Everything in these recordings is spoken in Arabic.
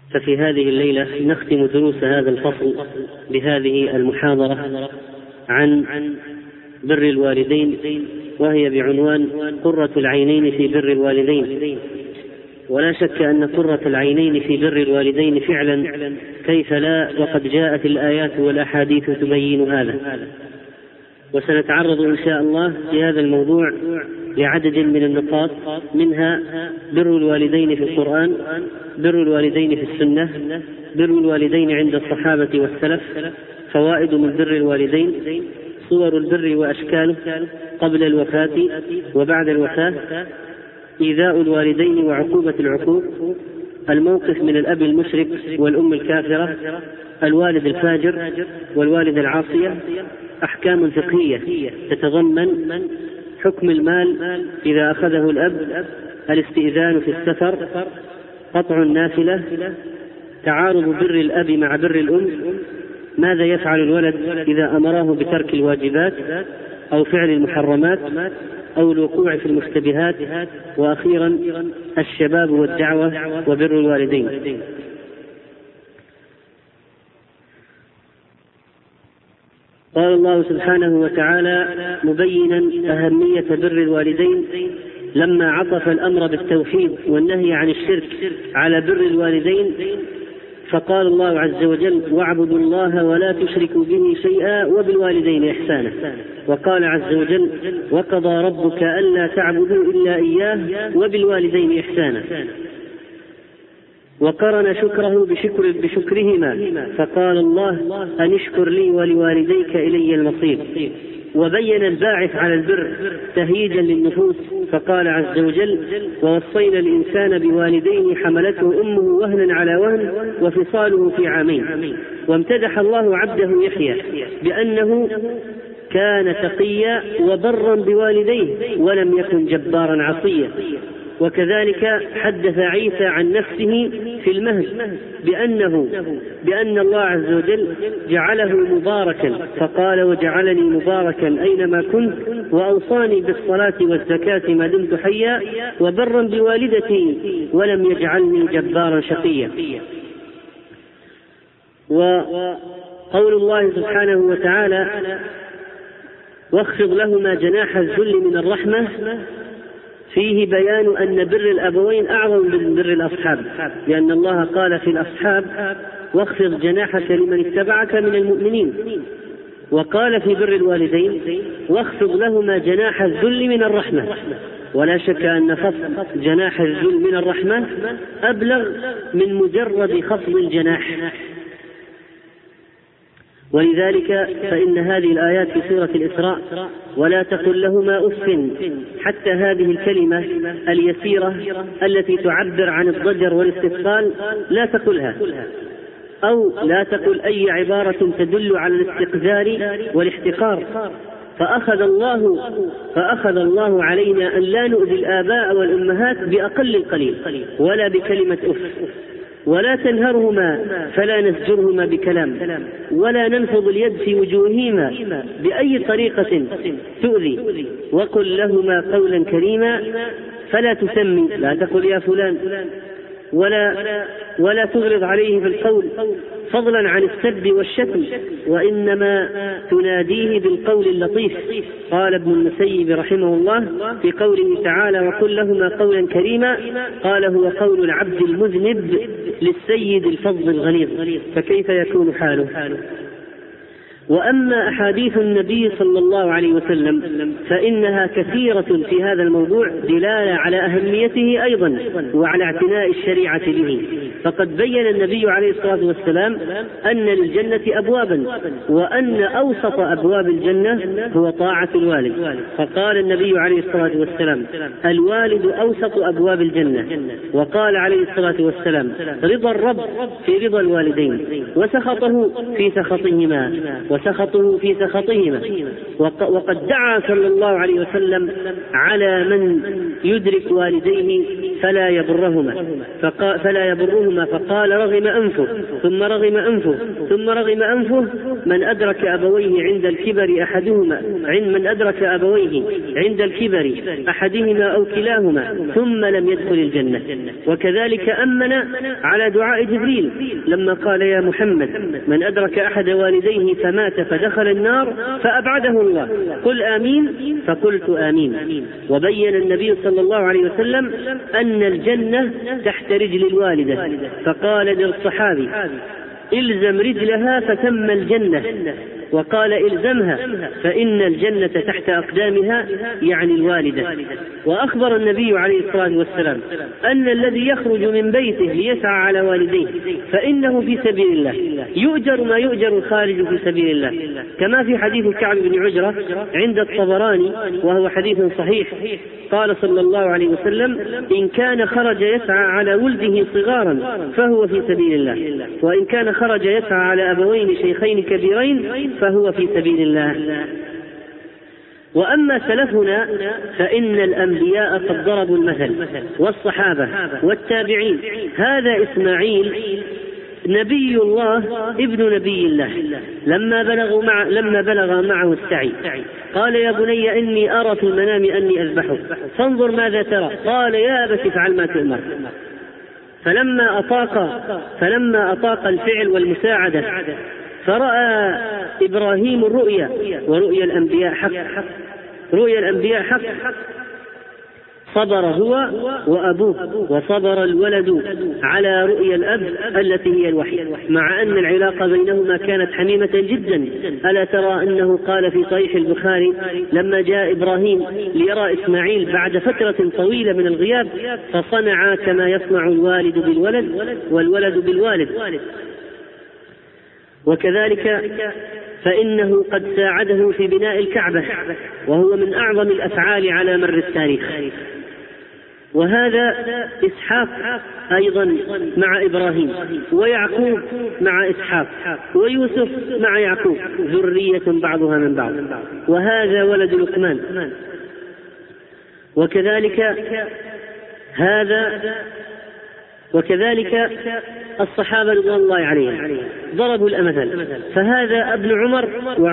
ففي هذه الليلة نختم دروس هذا الفصل بهذه المحاضرة عن بر الوالدين، وهي بعنوان قرة العينين في بر الوالدين. ولا شك أن قرة العينين في بر الوالدين فعلا كيف لا، وقد جاءت الآيات والأحاديث تبين هذا. وسنتعرض إن شاء الله في هذا الموضوع لعدد من النقاط، منها بر الوالدين في القرآن، بر الوالدين في السنة، بر الوالدين عند الصحابة والسلف، فوائد من بر الوالدين، صور البر وأشكاله قبل الوفاة وبعد الوفاة، إيذاء الوالدين وعقوبة العقوق، الموقف من الأب المشرك والأم الكافرة، الوالد الفاجر والوالد العاصية، أحكام فقهية تتضمن حكم المال إذا أخذه الأب، الاستئذان في السفر، قطع النافلة، تعارض بر الأب مع بر الأم، ماذا يفعل الولد إذا أمره بترك الواجبات أو فعل المحرمات أو الوقوع في المشتبهات، وأخيرا الشباب والدعوة وبر الوالدين. قال الله سبحانه وتعالى مبينا أهمية بر الوالدين لما عطف الأمر بالتوحيد والنهي عن الشرك على بر الوالدين، فقال الله عز وجل: واعبدوا الله ولا تشركوا به شيئا وبالوالدين إحسانا. وقال عز وجل: وقضى ربك ألا تعبدوا إلا إياه وبالوالدين إحسانا. وقرن شكره بشكرهما، فقال الله: أن اشكر لي ولوالديك إلي المصير. وبين الباعث على البر تهييجا للنفوس، فقال عز وجل: ووصينا الإنسان بوالديه حملته أمه وهنا على وهن وفصاله في عامين. وامتدح الله عبده يحيى بأنه كان تقيا وبرا بوالديه ولم يكن جبارا عصيا. وكذلك حدث عيسى عن نفسه في المهد بأن الله عز وجل جعله مباركا، فقال: وجعلني مباركا أينما كنت وأوصاني بالصلاة والزكاة ما دمت حيا وبرا بوالدتي ولم يجعلني جبارا شقيا. وقول الله سبحانه وتعالى: واخفض لهما جناح الذل من الرحمة، فيه بيان أن بر الأبوين أعظم من بر الأصحاب، لأن الله قال في الأصحاب: واخفض جناحك لمن اتبعك من المؤمنين. وقال في بر الوالدين: واخفض لهما جناح الذل من الرحمة. ولا شك أن خفض جناح الذل من الرحمة أبلغ من مجرد خفض الجناح. ولذلك فإن هذه الآيات في سورة الإسراء: ولا تقل لهما أف، حتى هذه الكلمة اليسيرة التي تعبر عن الضجر والاستثقال لا تقلها، أو لا تقل أي عبارة تدل على الاستقذار والاحتقار. فأخذ الله علينا أن لا نؤذي الآباء والأمهات بأقل القليل ولا بكلمة أف، ولا تنهرهما فلا نزجرهما بكلام، ولا ننفض اليد في وجوههما بأي طريقة تؤذي. وقل لهما قولا كريما، فلا تسمي، لا تقل يا فلان، ولا تغلظ عليه في القول فضلا عن السب والشتم، وإنما تناديه بالقول اللطيف. قال ابن المسيب رحمه الله في قوله تعالى: وقل لهما قولا كريما، قال: هو قول العبد المذنب للسيد الفظ الغليظ، فكيف يكون حاله؟ وأما أحاديث النبي صلى الله عليه وسلم فإنها كثيرة في هذا الموضوع، دلالة على أهميته أيضا وعلى اعتناء الشريعة به. فقد بين النبي عليه الصلاة والسلام أن للجنة أبوابا، وأن أوسط أبواب الجنة هو طاعة الوالد. فقال النبي عليه الصلاة والسلام: الوالد أوسط أبواب الجنة. وقال عليه الصلاة والسلام: رضا الرب في رضا الوالدين، وسخطه في سخطهما، وسخطه في سخطهما. وقد دعا صلى الله عليه وسلم على من يدرك والديه فلا يبرهما، فقال: رغم أنفه ثم رغم أنفه ثم رغم أنفه من أدرك أبويه عند الكبر أحدهما أو كلاهما ثم لم يدخل الجنة. وكذلك أمن على دعاء جبريل لما قال يا محمد من أدرك أحد والديه فمات فدخل النار فأبعده الله قل آمين، فقلت آمين. وبين النبي صلى الله عليه وسلم أن الجنة تحت رجل الوالدة، فقال للصحابي إلزم رجلها فتم الجنة، وقال إلزمها فإن الجنة تحت أقدامها، يعني الوالدة. وأخبر النبي عليه الصلاة والسلام أن الذي يخرج من بيته ليسعى على والديه فإنه في سبيل الله، يؤجر ما يؤجر الخارج في سبيل الله، كما في حديث كعب بن عجرة عند الطبراني وهو حديث صحيح. قال صلى الله عليه وسلم إن كان خرج يسعى على ولده صغارا فهو في سبيل الله، وإن كان خرج يسعى على أبوين شيخين كبيرين فهو في سبيل الله. وأما سلفنا فإن الأنبياء قد ضربوا المثل، والصحابة والتابعين. هذا إسماعيل نبي الله ابن نبي الله لما بلغ معه السعي قال يا بني إني أرى في المنام أني أذبحك فانظر ماذا ترى، قال يا أبت افعل ما تؤمر. فلما أطاق الفعل والمساعدة فرأى إبراهيم الرؤيا، ورؤيا الأنبياء حق، صبر هو وأبوه، وصبر الولد على رؤيا الأب التي هي الوحي، مع أن العلاقة بينهما كانت حميمة جدا. ألا ترى أنه قال في صحيح البخاري لما جاء إبراهيم ليرى إسماعيل بعد فترة طويلة من الغياب فصنع كما يصنع الوالد بالولد والولد بالوالد. وكذلك فإنه قد ساعده في بناء الكعبة، وهو من أعظم الأفعال على مر التاريخ. وهذا إسحاق أيضا مع إبراهيم، ويعقوب مع إسحاق، ويوسف مع يعقوب، ذرية بعضها من بعض. وهذا ولد لقمان. وكذلك الصحابة رضوان الله عليهم ضربوا الأمثل، فهذا ابن عمر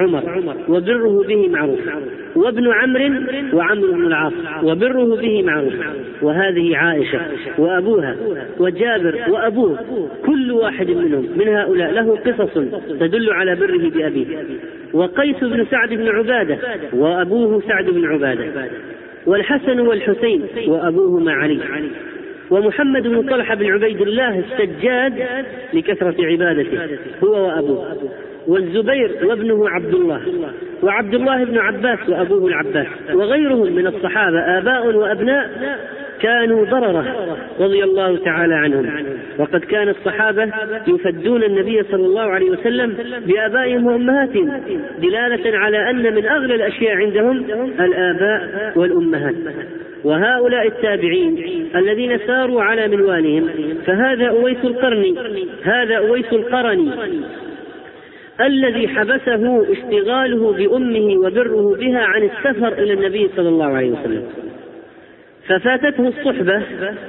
وبره به معروف، وابن عمرو وعمرو بن العاص وبره به معروف، وهذه عائشة وأبوها وجابر وأبوه، كل واحد منهم من هؤلاء له قصص تدل على بره بأبيه. وقيس بن سعد بن عبادة وأبوه سعد بن عبادة، والحسن والحسين وأبوهما علي، ومحمد بن طلحة بن عبيد الله السجاد لكثرة عبادته هو وأبوه، والزبير وابنه عبد الله، وعبد الله بن عباس وأبوه العباس، وغيرهم من الصحابة آباء وأبناء كانوا ضررة رضي الله تعالى عنهم. وقد كان الصحابة يفدون النبي صلى الله عليه وسلم بآبائهم وأمهاتهم، دلالة على أن من أغلى الأشياء عندهم الآباء والأمهات. وهؤلاء التابعين الذين ساروا على منوالهم، فهذا أويس القرني الذي حبسه اشتغاله بأمه وبره بها عن السفر إلى النبي صلى الله عليه وسلم، ففاتته الصحبة،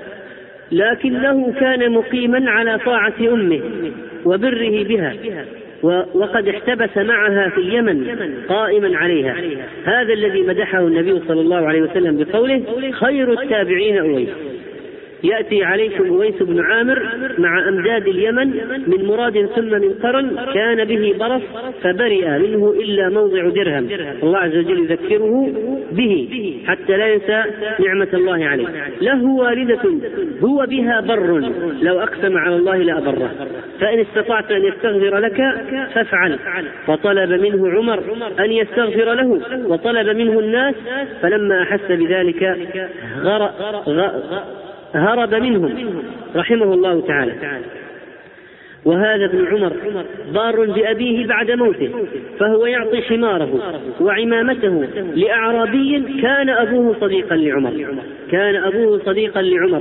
لكنه كان مقيما على طاعة أمه وبره بها، وقد احتبس معها في اليمن قائما عليها. هذا الذي مدحه النبي صلى الله عليه وسلم بقوله خير التابعين أويس. يأتي عليكم أويس بن عامر مع أمداد اليمن من مراد ثم من قرن، كان به برص فبرئ منه إلا موضع درهم، الله عز وجل يذكره به حتى لا ينسى نعمة الله عليه. له والدة هو بها بر، لو أقسم على الله لأبره، فإن استطعت أن يستغفر لك فافعل. فطلب منه عمر أن يستغفر له، وطلب منه الناس، فلما أحس بذلك هرب منهم رحمه الله تعالى. وهذا ابن عمر بار بأبيه بعد موته، فهو يعطي حماره وعمامته لأعرابي كان أبوه صديقا لعمر.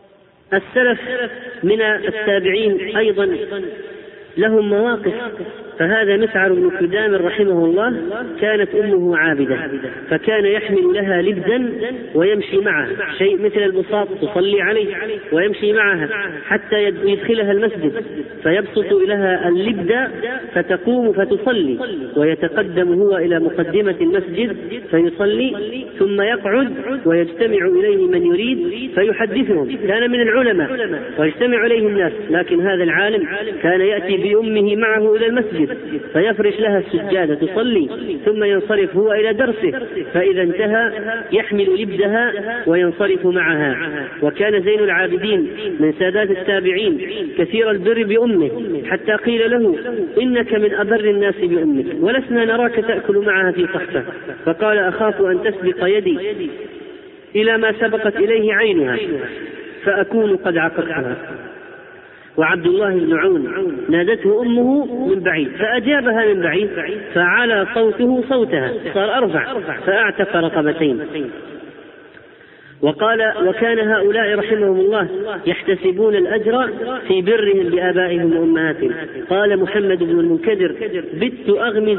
والسلف من التابعين أيضا لهم مواقف فهذا مسعر بن كدام رحمه الله كانت أمه عابدة، فكان يحمل لها لبدا ويمشي معها، شيء مثل البساط تصلي عليه، ويمشي معها حتى يدخلها المسجد فيبسط لها اللبد فتقوم فتصلي، ويتقدم هو إلى مقدمة المسجد فيصلي ثم يقعد ويجتمع إليه من يريد فيحدثهم. كان من العلماء ويجتمع إليه الناس، لكن هذا العالم كان يأتي بأمه معه إلى المسجد فيفرش لها السجادة تصلي ثم ينصرف هو إلى درسه، فإذا انتهى يحمل لبدها وينصرف معها. وكان زين العابدين من سادات التابعين كثير البر بأمه، حتى قيل له إنك من أبر الناس بأمك ولسنا نراك تأكل معها في صحفة، فقال أخاف أن تسبق يدي إلى ما سبقت إليه عينها فأكون قد عقدتها. وعبد الله بن عون نادته أمه من بعيد فأجابها من بعيد فعلى صوته صوتها صار أرفع فأعتق رقبتين. وقال وكان هؤلاء رحمهم الله يحتسبون الأجر في برهم بآبائهم وأمهاتهم. قال محمد بن المنكدر بت أغمز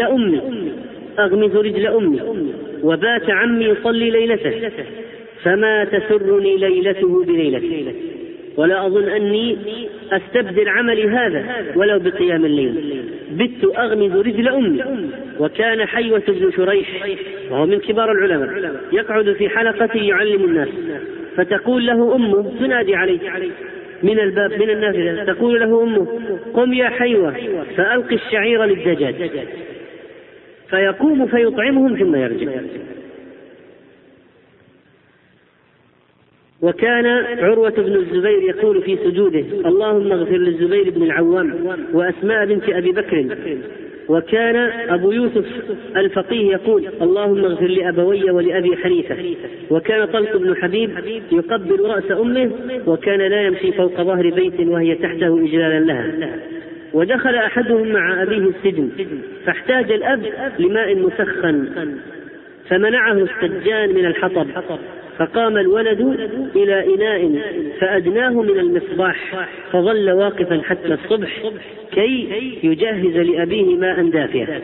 رجل أمي وبات عمي يصلي ليلته فما تسرني ليلته بليلته، ولا أظن أني أستبدل عملي هذا ولو بقيام الليل. بت أغمز رجل أمي. وكان حيوة بن شريح وهو من كبار العلماء يقعد في حلقته يعلم الناس، فتقول له أمه تنادي عليه من الباب من النافذة، تقول له أمه قم يا حيوة فألقي الشعير للدجاج، فيقوم فيطعمهم ثم يرجع. وكان عروة بن الزبير يقول في سجوده اللهم اغفر للزبير بن العوام وأسماء بنت أبي بكر. وكان أبو يوسف الفقيه يقول اللهم اغفر لأبوي ولأبي حنيفة. وكان طلق بن حبيب يقبل رأس أمه، وكان لا يمشي فوق ظهر بيت وهي تحته إجلالا لها. ودخل أحدهم مع أبيه السجن فاحتاج الأب لماء مسخن فمنعه السجان من الحطب، فقام الولد إلى إناء فأدناه من المصباح فظل واقفا حتى الصبح كي يجهز لأبيه ماء دافئا.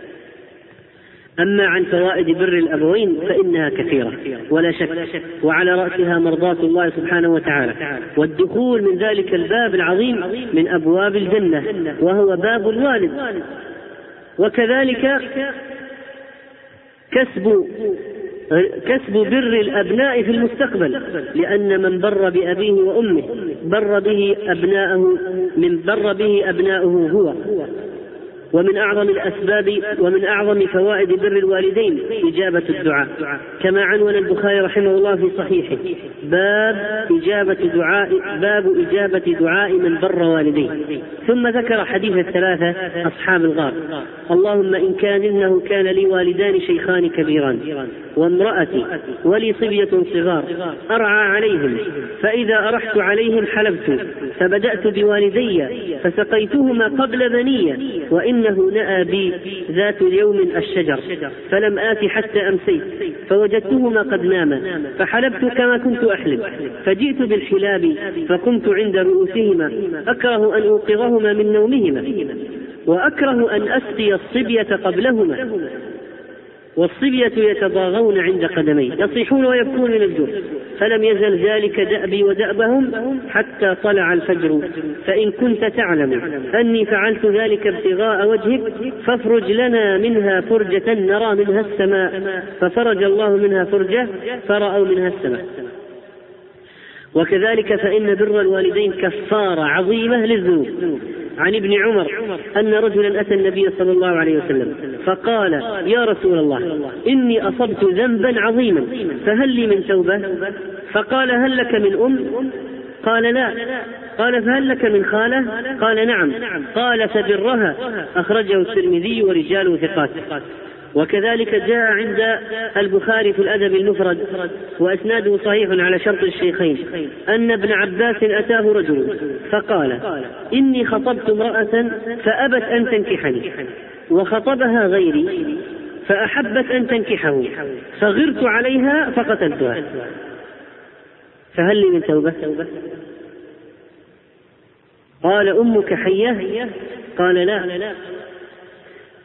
أما عن فوائد بر الأبوين فإنها كثيرة ولا شك، وعلى رأسها مرضاة الله سبحانه وتعالى، والدخول من ذلك الباب العظيم من أبواب الجنة وهو باب الوالد. وكذلك كسب بر الأبناء في المستقبل، لأن من بر بأبيه وأمه بر به أبناؤه هو. ومن أعظم الأسباب ومن أعظم فوائد بر الوالدين إجابة الدعاء، كما عنون البخاري رحمه الله في صحيحه باب إجابة دعاء من بر والديه. ثم ذكر حديث الثلاثة أصحاب الغار اللهم إنه كان لي والدان شيخان كبيران وامرأتي ولي صبية صغار أرعى عليهم، فإذا أرحت عليهم حلبت، فبدأت بوالدي فسقيتهما قبل بني، وإنه نأى بي ذات اليوم الشجر فلم آت حتى أمسيت فوجدتهما قد ناما، فحلبت كما كنت أحلب، فجئت بالحلاب فقمت عند رؤوسهما أكره أن أوقظهما من نومهما، وأكره أن أسقي الصبية قبلهما، والصبية يتضاغون عند قدمي يصيحون ويبكون من الجوع، فلم يزل ذلك دأبي ودأبهم حتى طلع الفجر، فإن كنت تعلم أني فعلت ذلك ابتغاء وجهك فافرج لنا منها فرجة نرى منها السماء، ففرج الله منها فرجة فرأوا منها السماء. وكذلك فإن بر الوالدين كفارة عظيمة للذنوب. عن ابن عمر أن رجلا أتى النبي صلى الله عليه وسلم فقال يا رسول الله إني أصبت ذنبا عظيما فهل لي من توبة؟ فقال هل لك من أم؟ قال لا. قال فهل لك من خالة؟ قال نعم. قال فبرها. أخرجه الترمذي ورجاله ثقات. وكذلك جاء عند البخاري في الأدب المفرد وأسناده صحيح على شرط الشيخين أن ابن عباس أتاه رجل فقال إني خطبت امرأة فأبت أن تنكحني، وخطبها غيري فأحبت أن تنكحه، فغرت عليها فقتلتها، فهل لي من توبة؟ قال أمك حية؟ قال لا.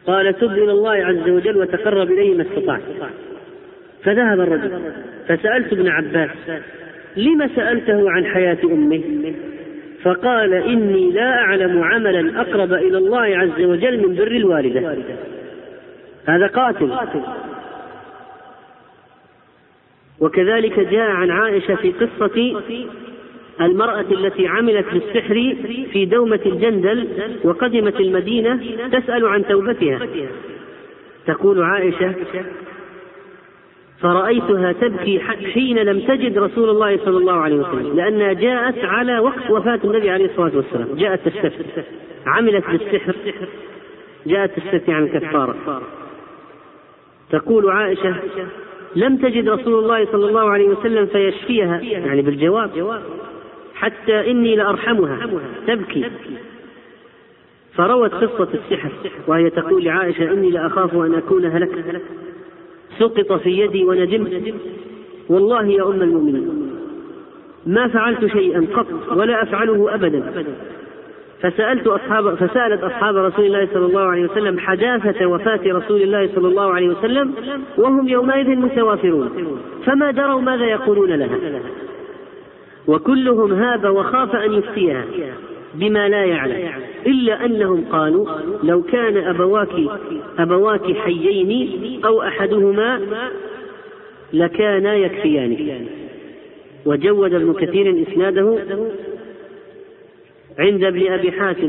قال تب إلى الله عز وجل وتقرب إليه ما استطعت. فذهب الرجل فسألت ابن عباس لما سألته عن حياة أمه؟ فقال إني لا أعلم عملا أقرب إلى الله عز وجل من بر الوالدة. هذا قاتل. وكذلك جاء عن عائشة في قصة المرأة التي عملت بالسحر في دومة الجندل وقدمت المدينة تسأل عن توبتها. تقول عائشة فرأيتها تبكي حين لم تجد رسول الله صلى الله عليه وسلم، لأنها جاءت على وقت وفاة النبي عليه الصلاة والسلام، جاءت تستفتي، عملت بالسحر، جاءت تستفتي عن الكفارة. تقول عائشة لم تجد رسول الله صلى الله عليه وسلم فيشفيها، يعني بالجواب، حتى إني لأرحمها تبكي. فروت قصة السحر وهي تقول لعائشة إني لأخاف أن أكون هلكت، سقط في يدي وندمت، والله يا أم المؤمنين ما فعلت شيئا قط ولا أفعله أبدا. فسألت أصحاب رسول الله صلى الله عليه وسلم حداثة وفاة رسول الله صلى الله عليه وسلم وهم يومئذ متوافرون، فما دروا ماذا يقولون لها، وكلهم هاب وخاف أن يفتيها بما لا يعلم، إلا أنهم قالوا لو كان أبواك حيين أو أحدهما لكانا يكفيان. وجود ابن كثير إسناده عند ابن أبي حاتم.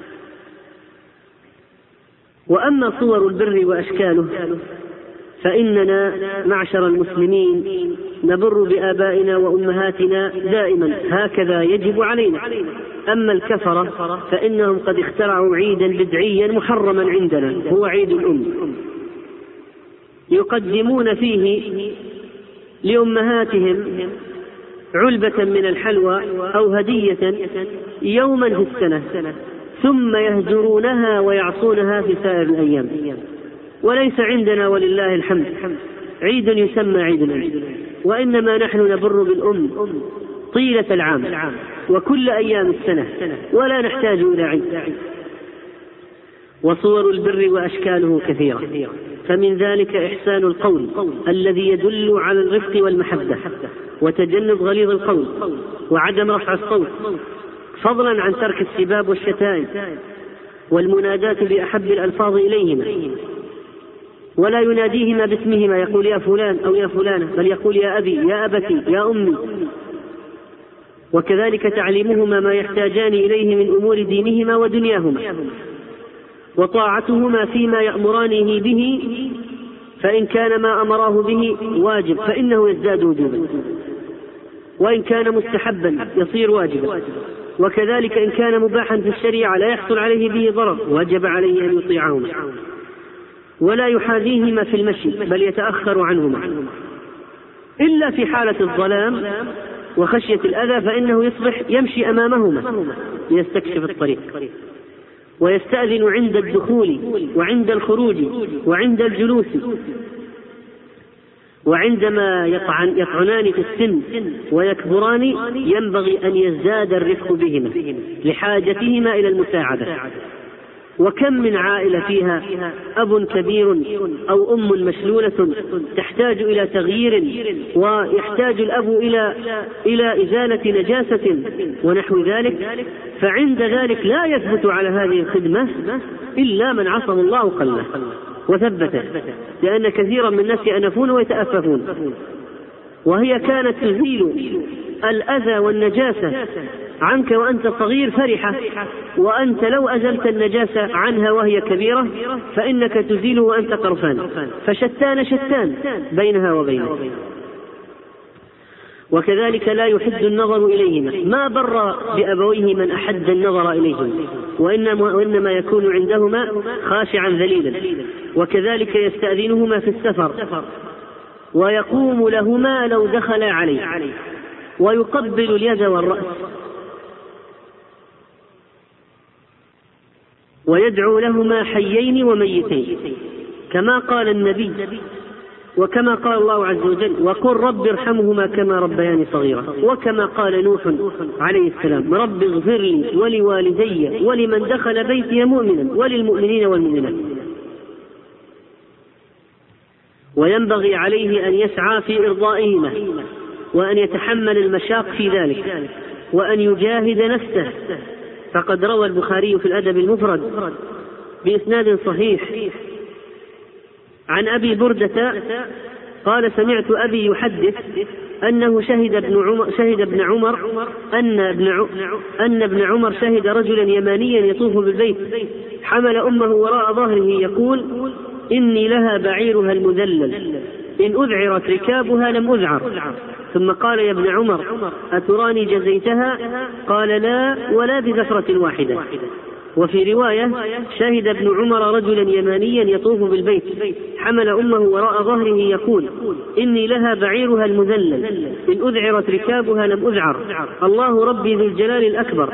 وأما صور البر وأشكاله فإننا معشر المسلمين نبر بآبائنا وأمهاتنا دائما، هكذا يجب علينا. أما الكفرة فإنهم قد اخترعوا عيدا بدعيا محرما عندنا، هو عيد الأم، يقدمون فيه لأمهاتهم علبة من الحلوى أو هدية يوما في السنة، ثم يهجرونها ويعصونها في سائر الأيام. وليس عندنا ولله الحمد عيد يسمى عيد الأم، وإنما نحن نبر بالأم طيلة العام وكل أيام السنة، ولا نحتاج إلى عيد. وصور البر وأشكاله كثيرة، فمن ذلك إحسان القول الذي يدل على الرفق والمحبة، وتجنب غليظ القول، وعدم رفع الصوت، فضلا عن ترك السباب والشتائم، والمناداة بأحب الألفاظ إليهما، ولا يناديهما باسمهما، يقول يا فلان أو يا فلانة، بل يقول يا أبي يا أبتي يا أمي. وكذلك تعليمهما ما يحتاجان إليه من أمور دينهما ودنياهما، وطاعتهما فيما يأمرانه به، فإن كان ما أمراه به واجب فإنه يزداد وجوبا، وإن كان مستحبا يصير واجبا، وكذلك إن كان مباحا في الشريعة لا يحصل عليه به ضرر وجب عليه أن يطيعهما، ولا يحاذيهما في المشي بل يتأخر عنهما، إلا في حالة الظلام وخشية الأذى فإنه يصبح يمشي أمامهما ليستكشف الطريق، ويستأذن عند الدخول وعند الخروج وعند الجلوس، وعندما يطعنان في السن ويكبران ينبغي أن يزداد الرفق بهما لحاجتهما إلى المساعدة. وكم من عائلة فيها أب كبير أو أم مشلولة تحتاج إلى تغيير، ويحتاج الأب إلى إزالة نجاسة ونحو ذلك، فعند ذلك لا يثبت على هذه الخدمة إلا من عصم الله قلبه وثبته، لأن كثيرا من الناس يأنفون ويتأففون، وهي كانت تزيل الأذى والنجاسة عنك وأنت صغير فرحة، وأنت لو أزلت النجاسة عنها وهي كبيرة فإنك تزيله وأنت قرفان، فشتان بينها وبينه. وكذلك لا يحد النظر إليهما، ما بر بأبويه من أحد النظر إليهما، وإنما يكون عندهما خاشعا ذليلا. وكذلك يستأذنهما في السفر، ويقوم لهما لو دخل عليه، ويقبل اليد والرأس، ويدعو لهما حيين وميتين، كما قال النبي وكما قال الله عز وجل وقل رب ارحمهما كما ربياني صغيرا، وكما قال نوح عليه السلام رب اغفر لي ولوالدي ولمن دخل بيتي مؤمنا وللمؤمنين والمؤمنات. وينبغي عليه أن يسعى في إرضائهما، وأن يتحمل المشاق في ذلك، وأن يجاهد نفسه. فقد روى البخاري في الأدب المفرد بإسناد صحيح عن أبي بردة قال: سمعت أبي يحدث أنه شهد ابن عمر أن ابن عمر شهد رجلا يمانيا يطوف بالبيت حمل أمه وراء ظهره يقول: إني لها بعيرها المذلل، إن أذعرت ركابها لم أذعر. ثم قال: يا ابن عمر أتراني جزيتها؟ قال: لا، ولا بزفرة واحدة. وفي رواية: شهد ابن عمر رجلا يمانيا يطوف بالبيت حمل أمه وراء ظهره يقول: إني لها بعيرها المذلل، إن أذعرت ركابها لم أذعر، الله ربي ذو الجلال الأكبر،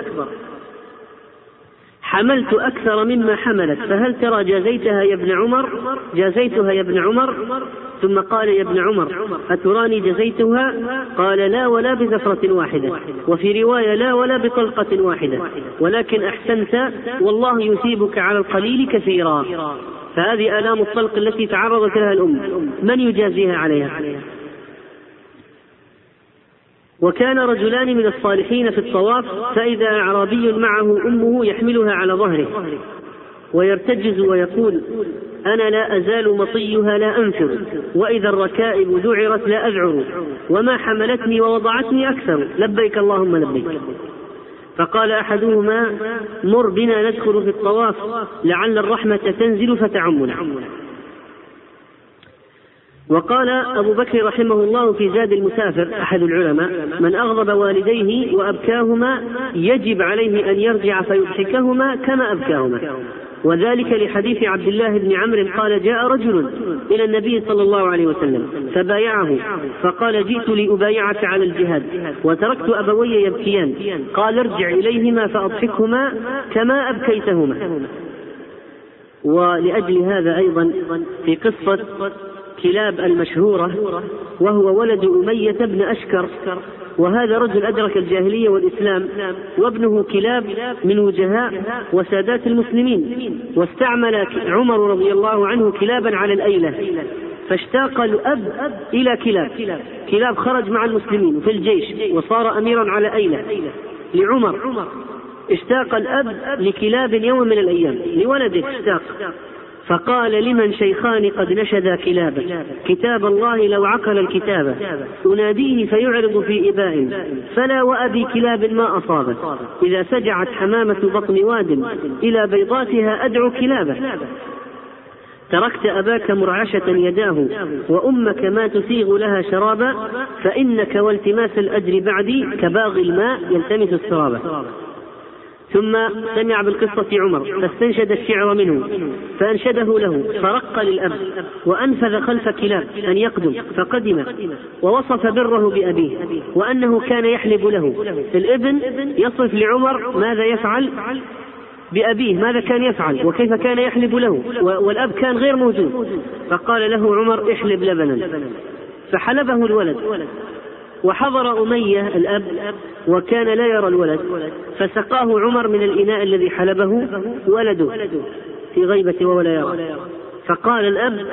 حملت أكثر مما حملت، فهل ترى جازيتها يا ابن عمر؟ جازيتها يا ابن عمر. ثم قال: يا ابن عمر أتراني جزيتها؟ قال: لا، ولا بزفرة واحدة. وفي رواية: لا، ولا بطلقة واحدة، ولكن أحسنت، والله يثيبك على القليل كثيرا. فهذه آلام الطلق التي تعرضت لها الأم، من يجازيها عليها؟ وكان رجلان من الصالحين في الطواف، فإذا أعرابي معه أمه يحملها على ظهره ويرتجز ويقول: أنا لا أزال مطيها لا أنفر، وإذا الركائب ذعرت لا أذعر، وما حملتني ووضعتني أكثر، لبيك اللهم لبيك. فقال أحدهما: مر بنا ندخل في الطواف لعل الرحمة تنزل فتعمنا. وقال أبو بكر رحمه الله في زاد المسافر أحد العلماء: من أغضب والديه وأبكاهما يجب عليه أن يرجع فيضحكهما كما أبكاهما، وذلك لحديث عبد الله بن عمرو قال: جاء رجل إلى النبي صلى الله عليه وسلم فبايعه، فقال: جئت لأبايعك على الجهاد وتركت أبوي يبكيان، قال: ارجع إليهما فأضحكهما كما أبكيتهما. ولأجل هذا أيضا في قصة كلاب المشهورة، وهو ولد أمية بن أشكر، وهذا رجل أدرك الجاهلية والإسلام، وابنه كلاب من وجهاء وسادات المسلمين، واستعمل عمر رضي الله عنه كلابا على الأيلة، فاشتاق الأب إلى كلاب خرج مع المسلمين في الجيش وصار أميرا على أيلة لعمر. اشتاق الأب لكلاب يوم من الأيام لولده، اشتاق، فقال: لمن شيخان قد نشدا كلابا، كتاب الله لو عقل الكتاب، أناديه فيعرض في إباء، فلا وأبي كلاب ما أصابه، إذا سجعت حمامة بطن واد إلى بيضاتها أدعو كلابه، تركت أباك مرعشة يداه، وأمك ما تسيغ لها شرابا، فإنك والتماس الأجر بعدي كباغي الماء يلتمس السرابا. ثم سمع بالقصة عمر فاستنشد الشعر منه فأنشده له، فرق للأب وأنفذ خلف كلاب أن يقدم، فقدم ووصف بره بأبيه وأنه كان يحلب له. الابن يصف لعمر ماذا يفعل بأبيه، ماذا كان يفعل وكيف كان يحلب له، والأب كان غير موجود. فقال له عمر: احلب لبنا، فحلبه الولد. وحضر أمية الأب وكان لا يرى الولد، فسقاه عمر من الإناء الذي حلبه ولده في غيبة ولا يرى. فقال الأب: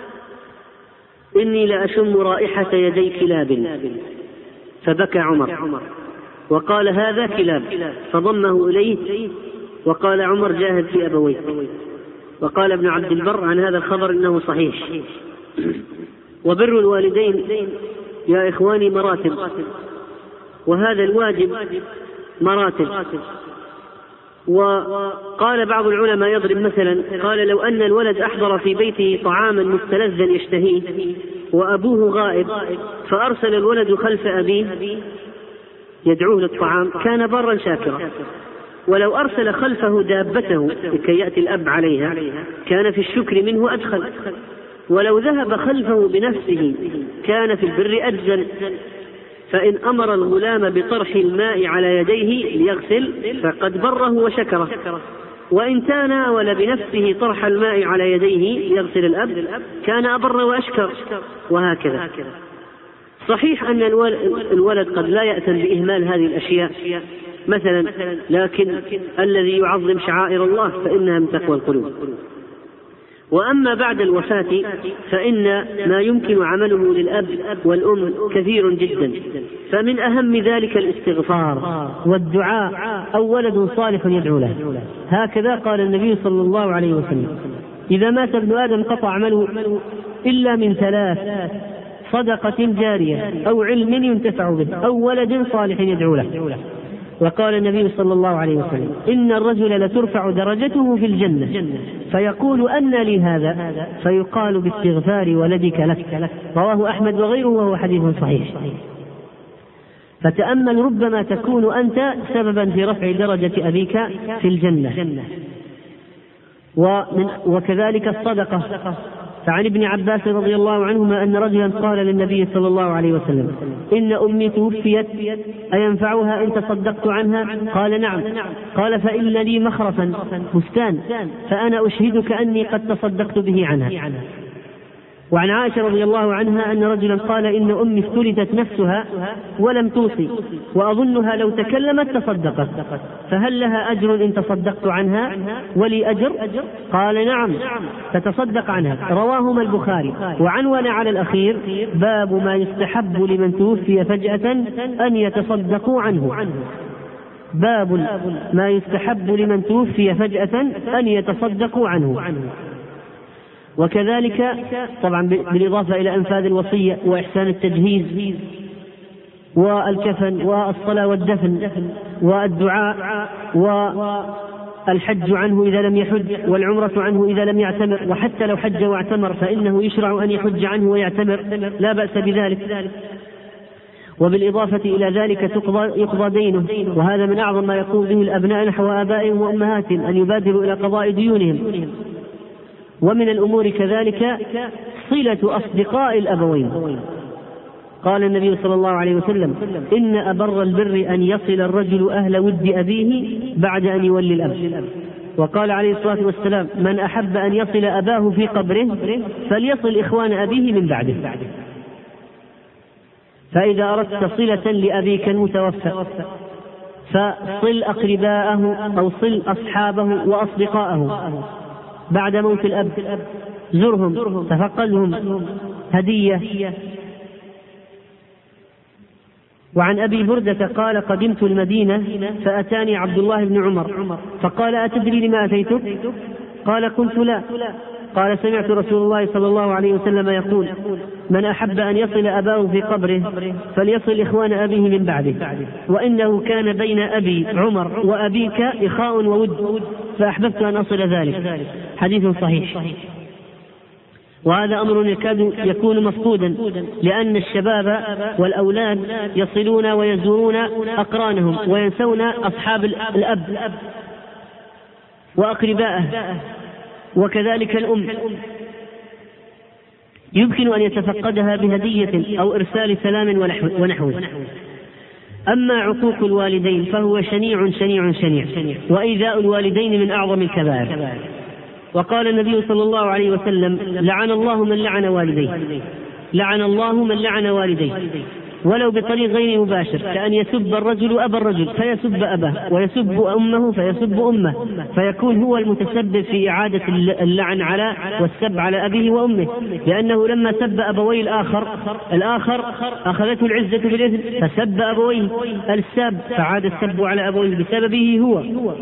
إني لأشم رائحة يدي كلاب، فبكى عمر وقال: هذا كلاب، فضمه إليه وقال عمر: جاهد في أبويك. وقال ابن عبد البر عن هذا الخبر إنه صحيح. وبر الوالدين يا إخواني مراتب، وهذا الواجب مراتب. وقال بعض العلماء يضرب مثلا، قال: لو أن الولد أحضر في بيته طعاما مستلذا يشتهيه وأبوه غائب، فأرسل الولد خلف أبيه يدعوه للطعام، كان برا شاكرا. ولو أرسل خلفه دابته لكي يأتي الأب عليها، كان في الشكر منه أدخل. ولو ذهب خلفه بنفسه كان في البر أجزل. فإن أمر الغلام بطرح الماء على يديه ليغسل فقد بره وشكره، وإن تناول بنفسه طرح الماء على يديه ليغسل الأب كان أبر وأشكر، وهكذا. صحيح أن الولد قد لا يأتم بإهمال هذه الأشياء مثلا، لكن الذي يعظم شعائر الله فإنها من تقوى القلوب. وأما بعد الوفاة فإن ما يمكن عمله للأب والأم كثير جدا، فمن أهم ذلك الاستغفار والدعاء أو ولد صالح يدعو له. هكذا قال النبي صلى الله عليه وسلم: إذا مات ابن آدم قطع عمله إلا من ثلاث: صدقة جارية أو علم ينتفع به أو ولد صالح يدعو له. وقال النبي صلى الله عليه وسلم: إن الرجل لترفع درجته في الجنة فيقول: أن لي هذا؟ فيقال: باستغفار ولدك لك. رواه أحمد وغيره وهو حديث صحيح. فتأمل، ربما تكون أنت سببا في رفع درجة أبيك في الجنة. وكذلك الصدقة، فعن ابن عباس رضي الله عنهما أن رجلا قال للنبي صلى الله عليه وسلم: إن أمي توفيت أينفعها إن تصدقت عنها؟ قال: نعم. قال: فإن لي مخرفا بستان فأنا أشهدك أني قد تصدقت به عنها. وعن عائشة رضي الله عنها أن رجلا قال: إن أمي افتلتت نفسها ولم توصي وأظنها لو تكلمت تصدقت، فهل لها أجر إن تصدقت عنها ولي أجر؟ قال: نعم، فتصدق عنها. رواهما البخاري. وعنون على الأخير: باب ما يستحب لمن توفي فجأة أن يتصدقوا عنه. باب ما يستحب لمن توفي فجأة أن يتصدقوا عنه. وكذلك طبعا بالإضافة إلى أنفاذ الوصية وإحسان التجهيز والكفن والصلاة والدفن والدعاء والحج عنه إذا لم يحج والعمرة عنه إذا لم يعتمر، وحتى لو حج واعتمر فإنه يشرع أن يحج عنه ويعتمر، لا بأس بذلك. وبالإضافة إلى ذلك يقضى دينه، وهذا من أعظم ما يقوم به الأبناء نحو آبائهم وأمهاتهم، أن يبادروا إلى قضاء ديونهم. ومن الأمور كذلك صلة أصدقاء الأبوين. قال النبي صلى الله عليه وسلم: إن أبر البر أن يصل الرجل أهل ود أبيه بعد أن يولي الأب. وقال عليه الصلاة والسلام: من أحب أن يصل أباه في قبره فليصل إخوان أبيه من بعده. فإذا أردت صلة لأبيك المتوفى فصل أقرباءه أو صل أصحابه وأصدقاءه بعد موت الأب، زرهم، تفقدهم، هدية. وعن أبي بردة قال: قدمت المدينة فأتاني عبد الله بن عمر فقال: أتدري لما أتيتك؟ قال: قلت: لا. قال: سمعت رسول الله صلى الله عليه وسلم يقول: من أحب أن يصل أباه في قبره فليصل إخوان أبيه من بعده، وإنه كان بين أبي عمر وأبيك إخاء وود، فأحببت أن أصل ذلك. حديث صحيح. وهذا أمر يكاد يكون مفقودا، لأن الشباب والأولاد يصلون ويزورون أقرانهم وينسون أصحاب الأب وأقربائه، وكذلك الأم يمكن أن يتفقدها بهدية أو إرسال سلام ونحوه. أما عقوق الوالدين فهو شنيع شنيع شنيع، وإيذاء الوالدين من أعظم الكبائر. وقال النبي صلى الله عليه وسلم: لعن الله من لعن والديه، لعن الله من لعن والديه، ولو بطريق غير مباشر، كأن يسب الرجل أبا الرجل فيسب أباه، ويسب أمه فيسب أمه، فيكون هو المتسبب في إعادة اللعن على والسب على أبيه وأمه، لأنه لما سب أبوي الآخر أخذته العزة بالإثم فسب أبويه الساب، فعاد السب على أبويه بسببه هو.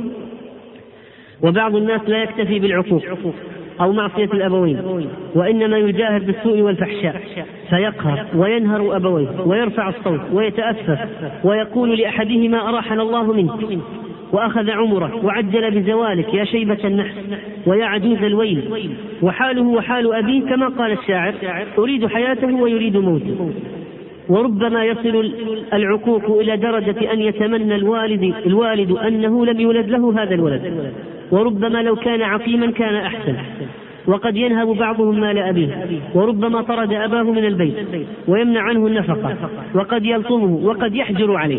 وبعض الناس لا يكتفي بالعقوق أو معصية الأبوين، وإنما يجاهر بالسوء والفحشاء، فيقهر وينهر أبويه ويرفع الصوت ويتأسف ويقول لأحدهما: أراحنا الله منك، وأخذ عمره وعجل بزوالك يا شيبة النحس ويا عجوز الويل. وحاله وحال أبيه كما قال الشاعر: أريد حياته ويريد موته. وربما يصل العقوق إلى درجة أن يتمنى الوالد أنه لم يولد له هذا الولد، وربما لو كان عقيما كان أحسن. وقد ينهب بعضهم مال أبيه، وربما طرد أباه من البيت ويمنع عنه النفقة، وقد يلطمه وقد يحجر عليه،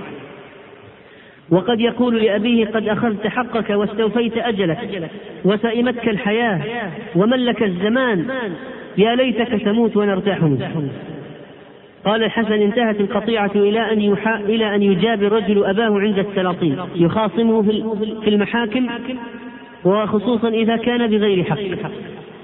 وقد يقول لأبيه: قد أخذت حقك واستوفيت أجلك وسئمتك الحياة وملك الزمان، يا ليتك تموت ونرتاح منك. قال الحسن: انتهت القطيعة إلى أن يجاب الرجل أباه عند السلاطين يخاصمه في المحاكم، وخصوصا إذا كان بغير حق.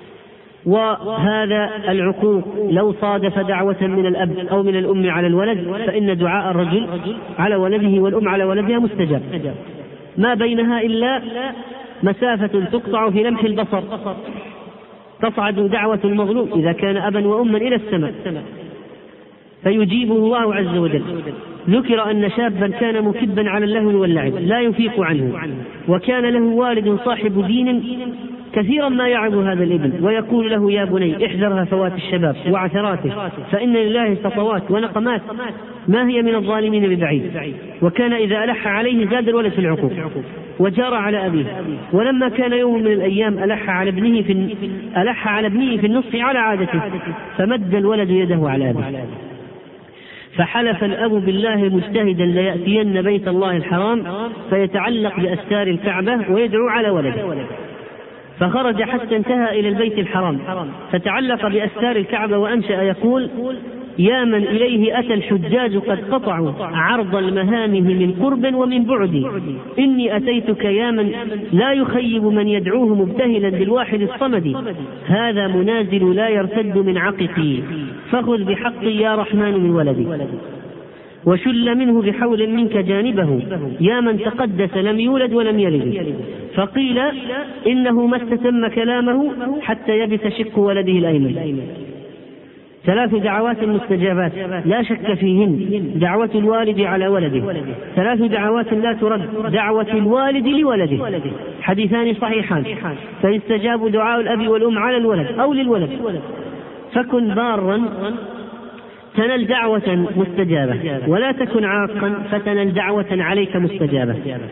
وهذا العقوق لو صادف دعوة من الأب أو من الأم على الولد فإن دعاء الرجل على ولده والأم على ولدها مستجاب، ما بينها إلا مسافة تقطع في لمح البصر، تصعد دعوة المظلوم إذا كان أبا وأما إلى السماء فيجيبه الله عز وجل. ذكر أن شابا كان مكبا على اللهو واللعب لا يفيق عنه، وكان له والد صاحب دين كثيرا ما يعظ هذا الابن ويقول له: يا بني احذر هفوات الشباب وعثراته، فإن لله سطوات ونقمات ما هي من الظالمين ببعيد. وكان إذا ألح عليه زاد الولد في العقوق وجار على أبيه. ولما كان يوم من الأيام ألح على ابنه في النصف على عادته، فمد الولد يده على أبيه، فحلف الأب بالله مجتهدا ليأتين بيت الله الحرام فيتعلق بأستار الكعبة ويدعو على ولده، فخرج حتى انتهى إلى البيت الحرام فتعلق بأستار الكعبة وأنشأ يقول: يا من إليه أتى الحجاج قد قطعوا عرض المهامه من قرب ومن بعد، إني أتيتك يا من لا يخيب من يدعوه مبتهلا بالواحد الصمد، هذا منازل لا يرتد من عققي، فخذ بحقي يا رحمن من ولدي، وشل منه بحول منك جانبه، يا من تقدس لم يولد ولم يلد. فقيل إنه ما استتم كلامه حتى يبت شق ولده الأيمن. 3 دعوات مستجابات لا شك فيهن: دعوة الوالد على ولده، 3 دعوات لا ترد: دعوة الوالد لولده، حديثان صحيحان، فيستجاب دعاء الأب والأم على الولد أو للولد، فكن بارا تنل دعوة مستجابة، ولا تكن عاقا فتنل دعوة عليك مستجابة.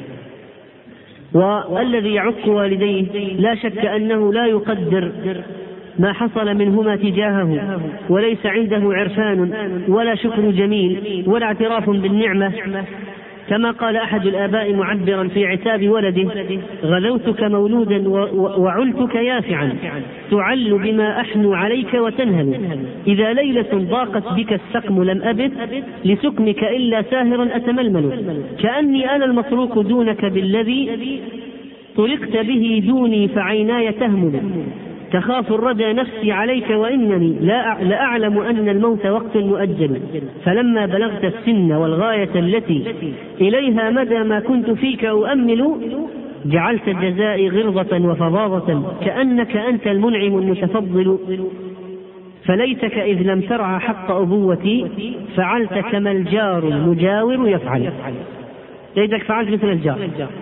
والذي يعق والديه لا شك أنه لا يقدر ما حصل منهما تجاهه، وليس عنده عرفان ولا شكر جميل ولا اعتراف بالنعمة، كما قال أحد الآباء معبرا في عتاب ولده: غلوتك مولودا وعلتك يافعا، تعل بما أحنو عليك وتنهل، إذا ليلة ضاقت بك السقم لم أبت لسقمك إلا ساهرا أتململ، كأني أنا المطروق دونك بالذي طلقت به دوني فعيناي تهمل، تخاف الردى نفسي عليك وإنني لا أعلم أن الموت وقت مؤجل، فلما بلغت السن والغاية التي إليها مدى ما كنت فيك أؤمل، جعلت جزائي غرضة وفظاظة كأنك أنت المنعم المتفضل، فليتك إذ لم ترعى حق أبوتي فعلت كما الجار المجاور يفعل. ليتك فعلت مثل الجار.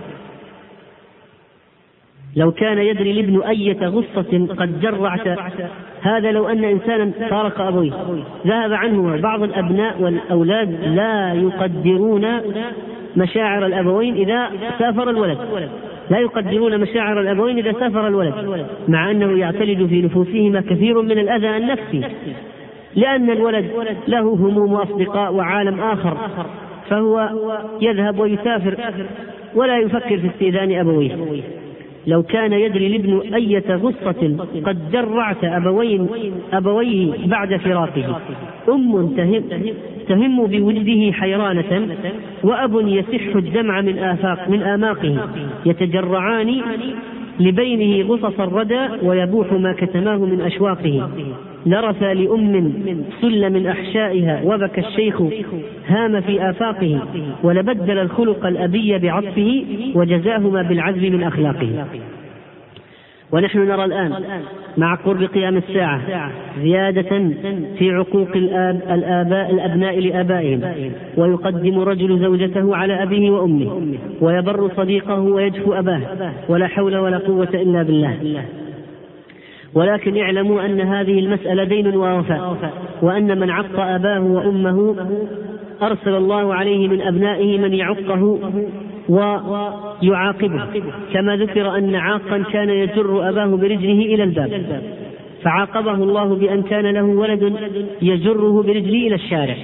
لو كان يدري الابن أية غصة قد جرعت، هذا لو أن إنسانا فارق أبويه ذهب عنه. بعض الأبناء والأولاد لا يقدرون مشاعر الأبوين إذا سافر الولد، لا يقدرون مشاعر الأبوين إذا سافر الولد، مع أنه يعتلج في نفوسهما كثير من الأذى النفسي، لأن الولد له هموم وأصدقاء وعالم آخر، فهو يذهب ويسافر ولا يفكر في استئذان أبويه. لو كان يدري الابن أية غصة قد جرعت أبويه بعد فراقه، أم تهم بوجده حيرانة، وأب يسح الدمع من آماقه، يتجرعان لبينه غصص الردى ويبوح ما كتماه من أشواقه، لرثى لأم سل من أحشائها وبكى الشيخ هام في آفاقه، ولبدل الخلق الأبي بعطفه وجزاهما بالعزم من أخلاقه. ونحن نرى الآن مع قرب قيام الساعة زيادة في عقوق الأبناء لآبائهم، ويقدم رجل زوجته على أبيه وأمه، ويبر صديقه ويجفو أباه، ولا حول ولا قوة إلا بالله. ولكن اعلموا أن هذه المسألة دين ووفاء، وأن من عق أباه وأمه أرسل الله عليه من أبنائه من يعقه ويعاقبه، كما ذكر أن عاقا كان يجر أباه برجله إلى الباب فعاقبه الله بأن كان له ولد يجره برجله إلى الشارع،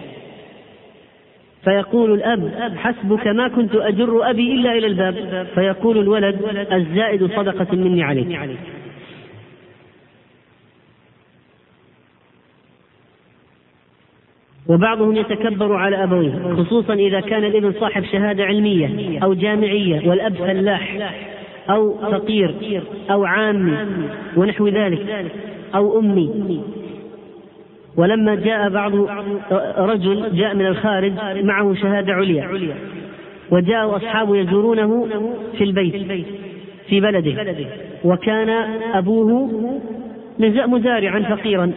فيقول الأب: حسبك ما كنت أجر أبي إلا إلى الباب، فيقول الولد: الزائد صدقة مني عليك. وبعضهم يتكبر على أبويه، خصوصا إذا كان الابن صاحب شهادة علمية أو جامعية والأب فلاح أو فقير أو عامي ونحو ذلك أو أمي. ولما جاء رجل جاء من الخارج معه شهادة عليا، وجاء أصحابه يزورونه في البيت في بلده، وكان أبوه مزارعا فقيرا،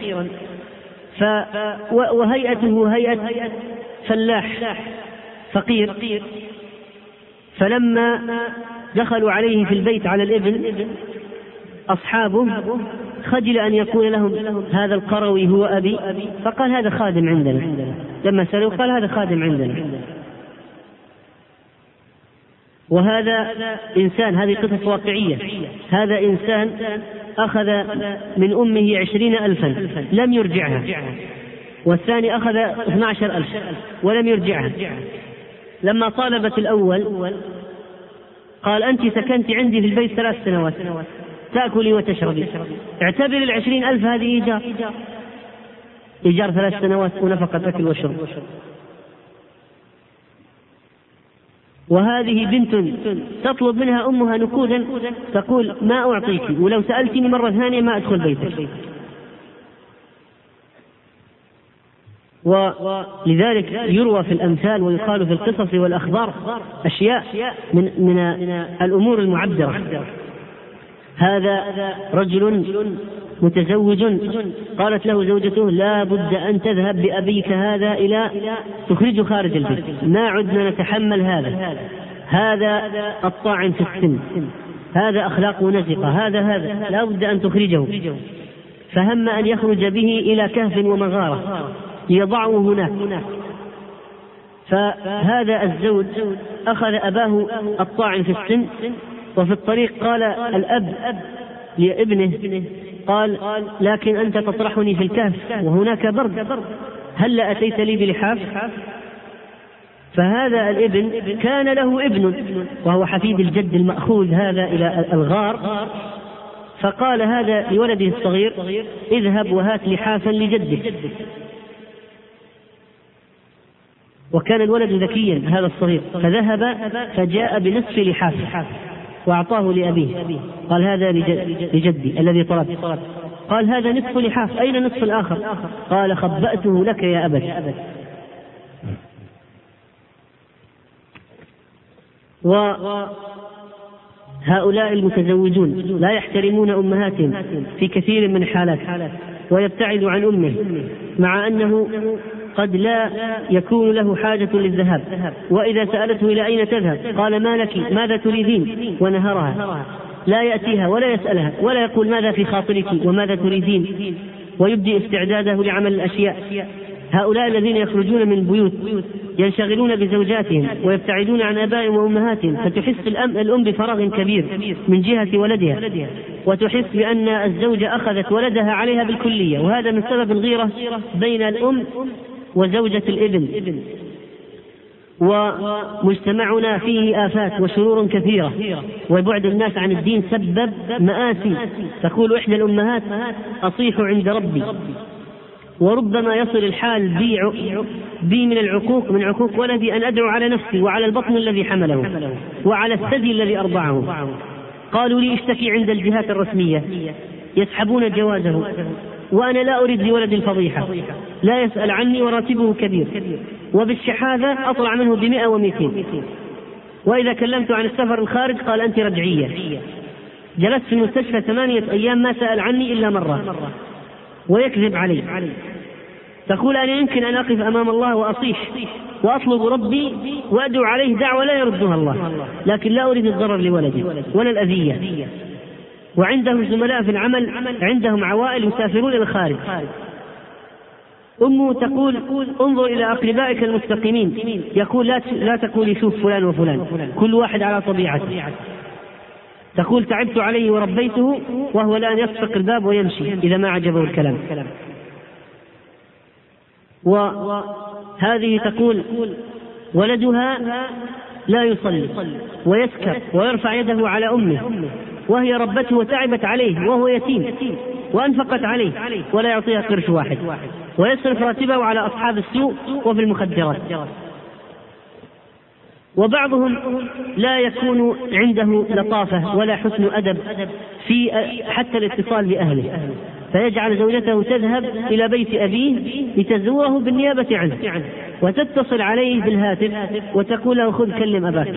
وهيئته هيئة فلاح فقير. فلما دخلوا عليه في البيت على الابن أصحابه خجل أن يقول لهم هذا القروي هو أبي، فقال هذا خادم عندنا. لما سألوا قال هذا خادم عندنا. وهذا إنسان، هذه قصص واقعية، هذا إنسان أخذ من أمه 20,000 لم يرجعها، والثاني أخذ 12,000 ولم يرجعها. لما طالبت الأول قال أنت سكنت عندي في البيت 3 سنوات تأكلي وتشربي، اعتبر 20,000 هذه إيجار 3 سنوات ونفقة أكل وشرب. وهذه بنت تطلب منها أمها نقودا، تقول ما أعطيك، ولو سألتني مرة ثانية ما أدخل بيتك. ولذلك يروى في الأمثال ويقال في القصص والأخبار أشياء من الأمور المعبرة. هذا رجل متزوج، قالت له زوجته لا بد أن تذهب بأبيك هذا إلى تخرجه خارج البيت، ما عدنا نتحمل هذا الطاعن في السن، هذا أخلاقه نزقة، هذا لا بد أن تخرجه. فهم أن يخرج به إلى كهف ومغارة يضعه هناك. فهذا الزوج أخذ أباه الطاعن في السن، وفي الطريق قال الأب لابنه قال لكن أنت تطرحني في الكهف وهناك برد، هل أتيت لي بلحاف؟ فهذا الابن كان له ابن وهو حفيد الجد المأخوذ هذا إلى الغار، فقال هذا لولده الصغير اذهب وهات لحافا لجدك. وكان الولد ذكيا هذا الصغير، فذهب فجاء بنصف لحاف وأعطاه لأبيه، قال هذا لجدي الذي طلب. قال هذا نصف لحاف، أين نصف الآخر؟ قال خبأته لك يا أبت. وهؤلاء المتزوجون لا يحترمون أمهاتهم في كثير من الحالات، ويبتعد عن أمه مع أنه قد لا يكون له حاجة للذهاب، وإذا سألته إلى أين تذهب قال ما لك، ماذا تريدين، ونهرها، لا يأتيها ولا يسألها ولا يقول ماذا في خاطرك وماذا تريدين، ويبدي استعداده لعمل الأشياء. هؤلاء الذين يخرجون من البيوت ينشغلون بزوجاتهم ويبتعدون عن آبائهم وأمهاتهم، فتحس الأم بفراغ كبير من جهة ولدها، وتحس بأن الزوجة أخذت ولدها عليها بالكلية، وهذا من سبب الغيرة بين الأم وزوجة الابن. ومجتمعنا فيه آفات وشرور كثيرة، وبعد الناس عن الدين سبب مآسي. تقول إحدى الأمهات أصيح عند ربي، وربما يصل الحال بي من العقوق، من عقوق ولدي، أن أدعو على نفسي وعلى البطن الذي حمله وعلى الثدي الذي أرضعه. قالوا لي اشتكي عند الجهات الرسمية، يسحبون جوازه، وأنا لا أريد لولد الفضيحة، لا يسأل عني وراتبه كبير، وبالشحاذة أطلع منه ب100 و200، وإذا كلمت عن السفر الخارج قال أنت رجعية. جلست في المستشفى 8 أيام ما سأل عني إلا مرة، ويكذب علي. تقول أنا يمكن أن أقف أمام الله وأصيح وأطلب ربي وأدعو عليه دعوة لا يردها الله، لكن لا أريد الضرر لولدي ولا الأذية. وعنده زملاء في العمل عندهم عوائل يسافرون إلى الخارج، أمه تقول انظر إلى أقربائك المستقيمين، يقول لا تقولي شوف فلان وفلان، كل واحد على طبيعته. تقول تعبت عليه وربيته وهو الآن يطفق الباب ويمشي إذا ما عجبه الكلام. وهذه تقول ولدها لا يصلي ويسكر ويرفع يده على أمه، وهي ربته وتعبت عليه وهو يتيم وأنفقت عليه ولا يعطيها قرش واحد، ويصرف راتبه على أصحاب السوء وفي المخدرات. وبعضهم لا يكون عنده لطافة ولا حسن أدب في حتى الاتصال بأهله، فيجعل زوجته تذهب إلى بيت أبيه لتزوره بالنيابة عنه، وتتصل عليه بالهاتف وتقول له خذ كلم أباك.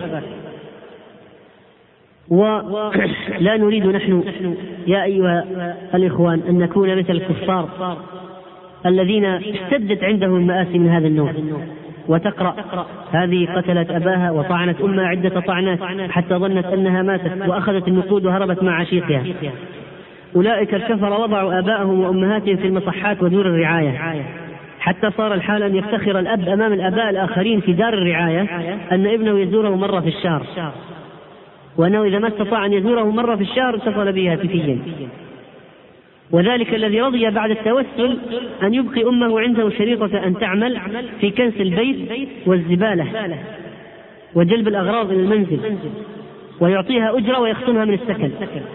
ولا نريد نحن يا أيها الإخوان أن نكون مثل الكفار الذين اشتدت عندهم المآسي من هذا النوع، وتقرأ هذه قتلت أباها وطعنت أمها عدة طعنات حتى ظنت أنها ماتت وأخذت النقود وهربت مع عشيقها. أولئك الكفر وضعوا آباءهم وأمهاتهم في المصحات ودور الرعاية، حتى صار الحال أن يفتخر الأب أمام الآباء الآخرين في دار الرعاية أن ابنه يزوره مرة في الشهر، وأنه إذا ما استطاع أن يزوره مرة في الشهر اتصل به هاتفيا. وذلك الذي رضي بعد التوسل أن يبقي أمه عنده شريطة أن تعمل في كنس البيت والزبالة وجلب الأغراض إلى المنزل، ويعطيها أجرة ويخصمها من السكن.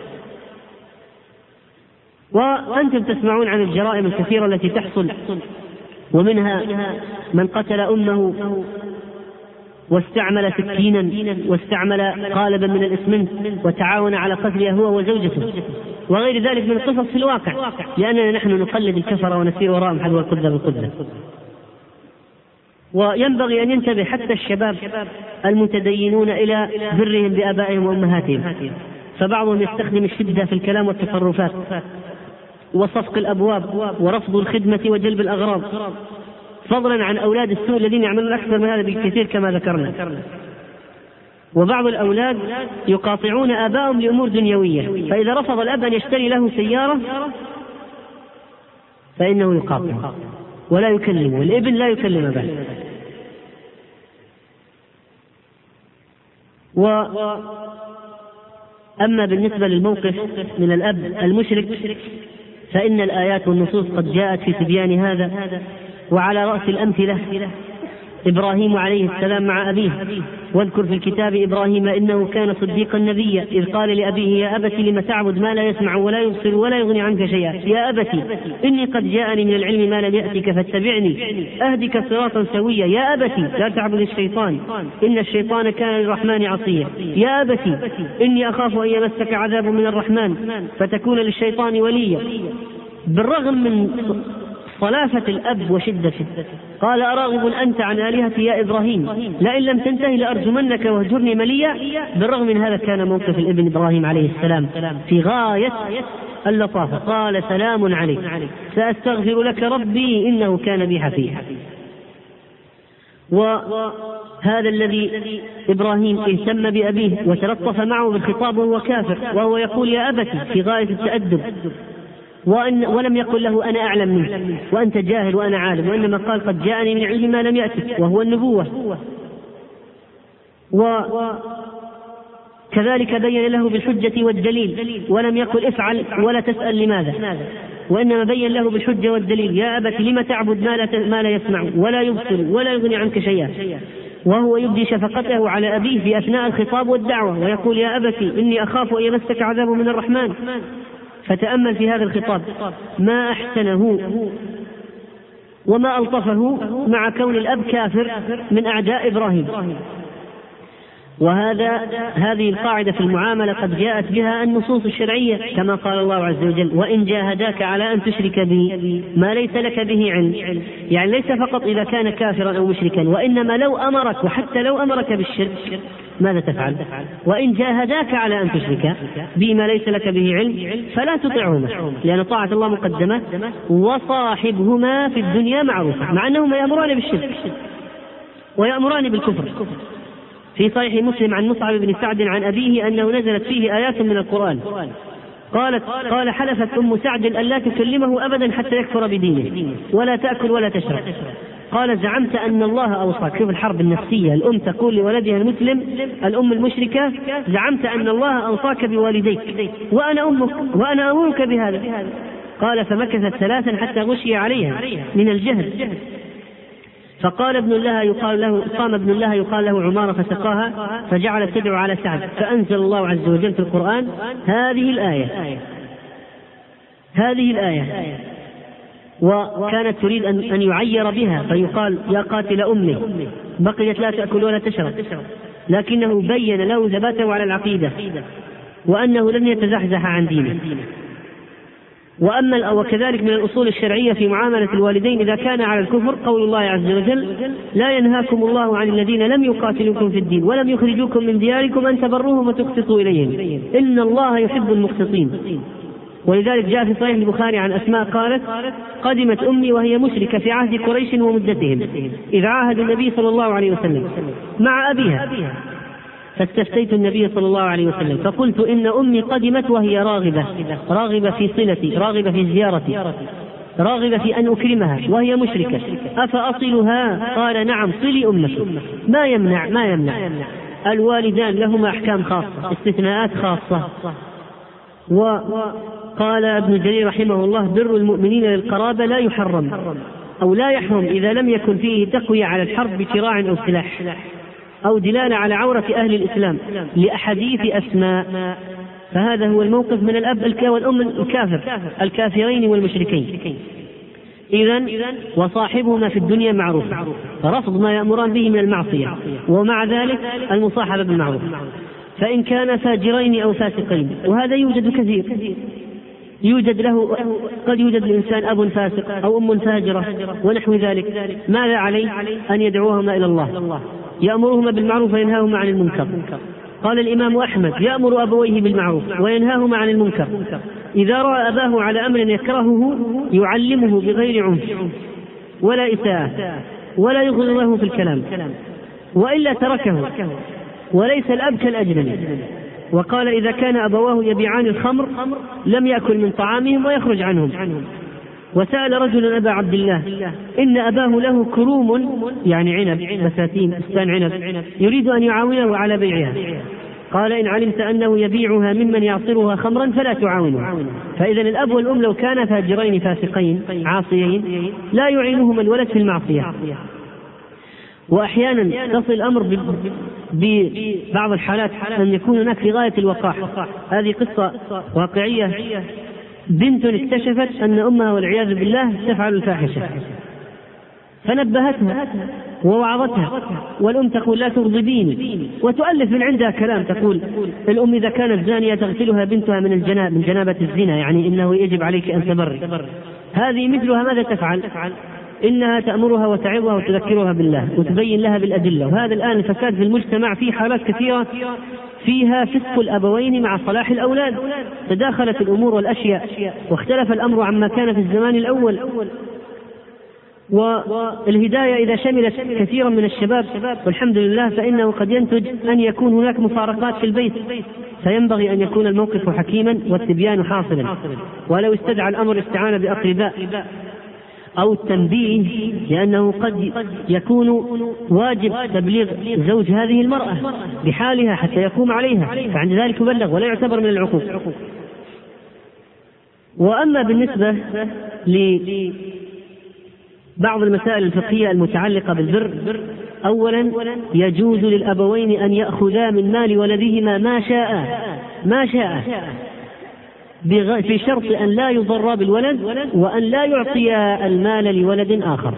وأنتم تسمعون عن الجرائم الكثيرة التي تحصل، ومنها من قتل أمه واستعمل سكينا واستعمل قالبا من الإسمنت وتعاون على قتلها هو وزوجته، وغير ذلك من القصص في الواقع، لأننا نحن نقلد الكفر ونسير وراءهم حذو القدة بالقدة. وينبغي أن ينتبه حتى الشباب المتدينون إلى برهم بآبائهم وأمهاتهم، فبعضهم يستخدم الشدة في الكلام والتصرفات وصفق الأبواب ورفض الخدمة وجلب الأغراض، فضلا عن أولاد السوء الذين يعملون أكثر من هذا بكثير كما ذكرنا. وبعض الأولاد يقاطعون آبائهم لأمور دنيوية، فإذا رفض الأب أن يشتري له سيارة فإنه يقاطع ولا يكلمه، الابن لا يكلم أباه. أما بالنسبة للموقف من الأب المشرك فإن الآيات والنصوص قد جاءت في تبيان هذا، وعلى رأس الأمثلة إبراهيم عليه السلام مع أبيه. واذكر في الكتاب إبراهيم إنه كان صديقا نبيا إذ قال لأبيه يا أبت لم تعبد ما لا يسمع ولا يبصر ولا يغني عنك شيئا يا أبت إني قد جاءني من العلم ما لم يأتك فاتبعني أهدك صراطا سويا يا أبت لا تعبد الشيطان إن الشيطان كان للرحمن عصيا يا أبت إني أخاف أن يمسك عذاب من الرحمن فتكون للشيطان وليا. بالرغم من صلافة الأب وشدته قال أراغب أنت عن آلهتي يا إبراهيم لئن لم تنتهي لأرجمنك واهجرني مليا. بالرغم من هذا كان موقف الابن إبراهيم عليه السلام في غاية اللطافة، قال سلام عليك سأستغفر لك ربي إنه كان بي حفيا. وهذا الذي إبراهيم اهتم بأبيه وتلطف معه بالخطاب وهو كافر وهو يقول يا أبتي في غاية التأدب، ولم يقل له أنا أعلم منك وأنت جاهل وأنا عالم، وإنما قال قد جاءني من علم ما لم يأتك وهو النبوة. وكذلك بين له بالحجة والدليل ولم يقل افعل ولا تسأل لماذا، وإنما بين له بالحجة والدليل يا أبت لم تعبد ما لا يسمع ولا يبصر ولا يغني عنك شيئا، وهو يبدي شفقته على أبيه في أثناء الخطاب والدعوة ويقول يا أبت إني أخاف أن يمسك عذاب من الرحمن. فتأمل في هذا الخطاب ما أحسنه وما ألطفه مع كون الأب كافر من أعداء إبراهيم. هذه القاعدة في المعاملة قد جاءت بها النصوص الشرعية كما قال الله عز وجل وإن جاهداك على أن تشرك بي ما ليس لك به علم، يعني ليس فقط إذا كان كافرا أو مشركا، وإنما لو أمرك وحتى لو أمرك بالشرك ماذا تفعل؟ وإن جاهداك على أن تشرك بي ما ليس لك به علم فلا تطعهما لأن طاعة الله مقدمة وصاحبهما في الدنيا معروفة، مع أنهما يأمران بالشرك ويأمران بالكفر. في صحيح مسلم عن مصعب بن سعد عن أبيه أنه نزلت فيه آيات من القرآن قال حلفت أم سعد أن لا تكلمه أبدا حتى يكفر بدينه ولا تأكل ولا تشرب. قال زعمت أن الله أوصاك، شوف الحرب النفسية، الأم تقول لولدها المسلم الأم المشركة زعمت أن الله أوصاك بوالديك وأنا أمك وأنا أمرك بهذا. قال فمكثت 3 حتى غشي عليها من الجهل، فقال ابن الله يقال له قام ابن الله يقال له عمارة فسقاها فجعلت تدعو على سعد، فأنزل الله عز وجل في القرآن هذه الآية وكانت تريد أن يعير بها فيقال يا قاتل أمي بقيت لا تأكل ولا تشرب، لكنه بين له ثباته على العقيدة وأنه لن يتزحزح عن دينه. وكذلك من الأصول الشرعية في معاملة الوالدين إذا كان على الكفر قول الله عز وجل: لا ينهاكم الله عن الذين لم يقاتلوكم في الدين ولم يخرجوكم من دياركم أن تبروهم وتقسطوا إليهم إن الله يحب المقسطين. ولذلك جاء في صحيح البخاري عن أسماء قالت: قدمت أمي وهي مشركة في عهد قريش ومدتهم إذ عاهد النبي صلى الله عليه وسلم مع أبيها، فاستفتيت النبي صلى الله عليه وسلم فقلت: إن أمي قدمت وهي راغبة في صلتي، راغبة في زيارتي، راغبة في أن أكرمها وهي مشركة، أفأصلها؟ قال: نعم، صلي أمك. ما يمنع. الوالدان لهما أحكام خاصة، استثناءات خاصة. وقال ابن جرير رحمه الله: بر المؤمنين للقرابة لا يحرم أو لا يحرم إذا لم يكن فيه تقوية على الحرب بشراع أو سلاح أو دلالة على عورة أهل الإسلام لأحاديث أسماء. فهذا هو الموقف من الأب والأم الكافرين والمشركين. إذن وصاحبهما في الدنيا معروف، رفض ما يأمران به من المعصية، ومع ذلك المصاحبة بالمعروف. فإن كان فاجرين أو فاسقين، وهذا يوجد كثير، قد يوجد الإنسان أب فاسق أو أم فاجرة ونحو ذلك، ماذا عليه؟ أن يدعوهما إلى الله، يأمرهما بالمعروف وينهاهما عن المنكر. قال الإمام أحمد: يأمر أبويه بالمعروف وينهاهما عن المنكر. إذا رأى أباه على أمر يكرهه يعلمه بغير عنف ولا إساءة ولا يغض له في الكلام، وإلا تركه، وليس الأب كالأجنبي. وقال: إذا كان أبواه يبيعان الخمر لم يأكل من طعامهم ويخرج عنهم. وسأل رجل أبا عبد الله: إن أباه له كروم، يعني عنب، بساتين، بستان عنب، يريد أن يعاونه على بيعها. قال: إن علمت أنه يبيعها ممن يعصرها خمرا فلا تعاونه. فإذا الأب والأم لو كانا فاجرين فاسقين عاصيين لا يعينهما الولد في المعصية. وأحيانا تصل الأمر ببعض الحالات أن يكون هناك في غاية الوقاح. هذه قصة واقعية، بنت اكتشفت أن أمها والعياذ بالله تفعل الفاحشة، فنبهتها ووعظتها، والأم تقول: لا تغضبيني، وتؤلف من عندها كلام، تقول الأم: إذا كانت زانية تغسلها بنتها من جنابة الزنا، يعني إنه يجب عليك أن تبري. هذه مثلها ماذا تفعل؟ إنها تأمرها وتعظها وتذكرها بالله وتبين لها بالأدلة. وهذا الآن الفساد في المجتمع في حالات كثيرة فيها فسق الأبوين مع صلاح الأولاد، تداخلت الأمور والأشياء واختلف الأمر عما كان في الزمان الأول. والهداية إذا شملت كثيرا من الشباب والحمد لله فإنه قد ينتج أن يكون هناك مفارقات في البيت، فينبغي أن يكون الموقف حكيما والتبيان حاصلا. ولو استدعى الأمر استعان بأقرباء أو التنبيه، لأنه قد يكون واجب تبليغ زوج هذه المرأة بحالها حتى يقوم عليها، فعند ذلك يبلغ ولا يعتبر من العقوق. وأما بالنسبة لبعض المسائل الفقهية المتعلقة بالبر، أولا يجوز للأبوين أن يأخذا من مال ولدهما ما شاء في شرط أن لا يضر بالولد وأن لا يعطي المال لولد آخر.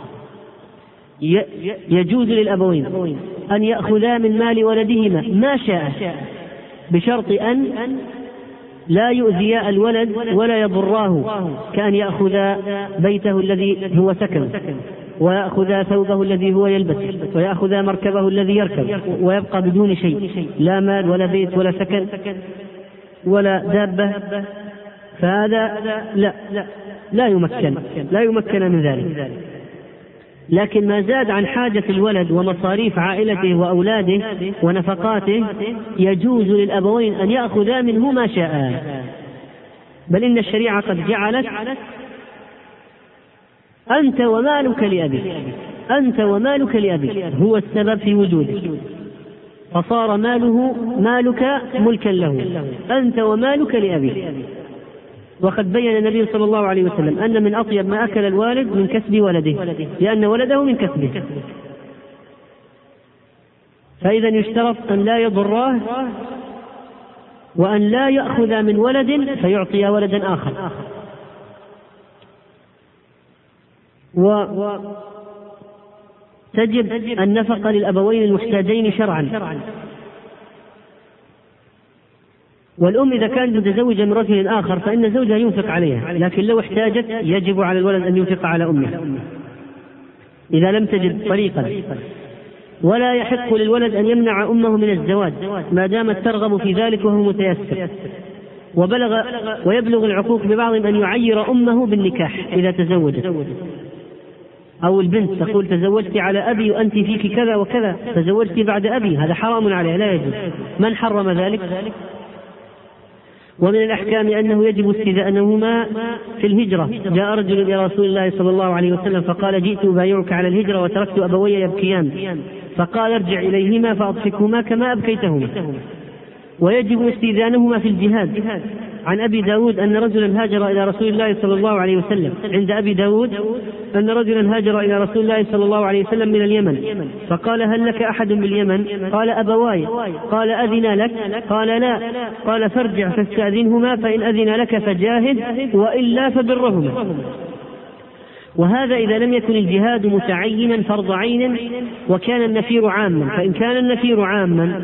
يجوز للأبوين أن يأخذا من مال ولدهما ما شاء بشرط أن لا يؤذي الولد ولا يضراه، كأن يأخذ بيته الذي هو سكن، ويأخذ ثوبه الذي هو يلبس، ويأخذ مركبه الذي يركب، ويبقى بدون شيء، لا مال ولا بيت ولا سكن ولا دابة، فهذا لا يمكن من ذلك. لكن ما زاد عن حاجة الولد ومصاريف عائلته وأولاده ونفقاته يجوز للأبوين أن يأخذا منه ما شاء. بل إن الشريعة قد جعلت أنت ومالك لأبيك هو السبب في وجودك، فصار مالك ملكا له، أنت ومالك لأبيك. وقد بين النبي صلى الله عليه وسلم أن من أطيب ما أكل الوالد من كسب ولده، لأن ولده من كسبه. فإذا يشترط أن لا يضراه وأن لا يأخذ من ولد فيعطي ولدا آخر. تجب النفقة للأبوين المحتاجين شرعا. والأم إذا كانت متزوجة من رجل آخر فإن زوجها ينفق عليها، لكن لو احتاجت يجب على الولد أن ينفق على أمه إذا لم تجد طريقا. ولا يحق للولد أن يمنع أمه من الزواج ما دامت ترغب في ذلك وهو متيسر. ويبلغ العقوق ببعضهم أن يعير أمه بالنكاح إذا تزوجت، أو البنت تقول تزوجت على أبي وأنت فيك كذا وكذا، تزوجت بعد أبي، هذا حرام عليه لا يجوز. من حرم ذلك؟ ومن الأحكام أنه يجب استئذانهما في الهجرة. جاء رجل إلى رسول الله صلى الله عليه وسلم فقال جئت أبايعك على الهجرة وتركت أبوي يبكيان، فقال ارجع إليهما فأضحكهما كما أبكيتهما. ويجب استئذانهما في الجهاد. عن أبي داود أن رجلا هاجر إلى رسول الله صلى الله عليه وسلم، عند أبي داود أن رجلا هاجر إلى رسول الله صلى الله عليه وسلم من اليمن، فقال هل لك أحد باليمن؟ قال أبواي. قال أذن لك؟ قال لا. قال فارجع فاستأذنهما، فإن أذن لك فجاهد وإلا فبرهما. وهذا إذا لم يكن الجهاد متعينا فرض عين وكان النفير عاما، فإن كان النفير عاما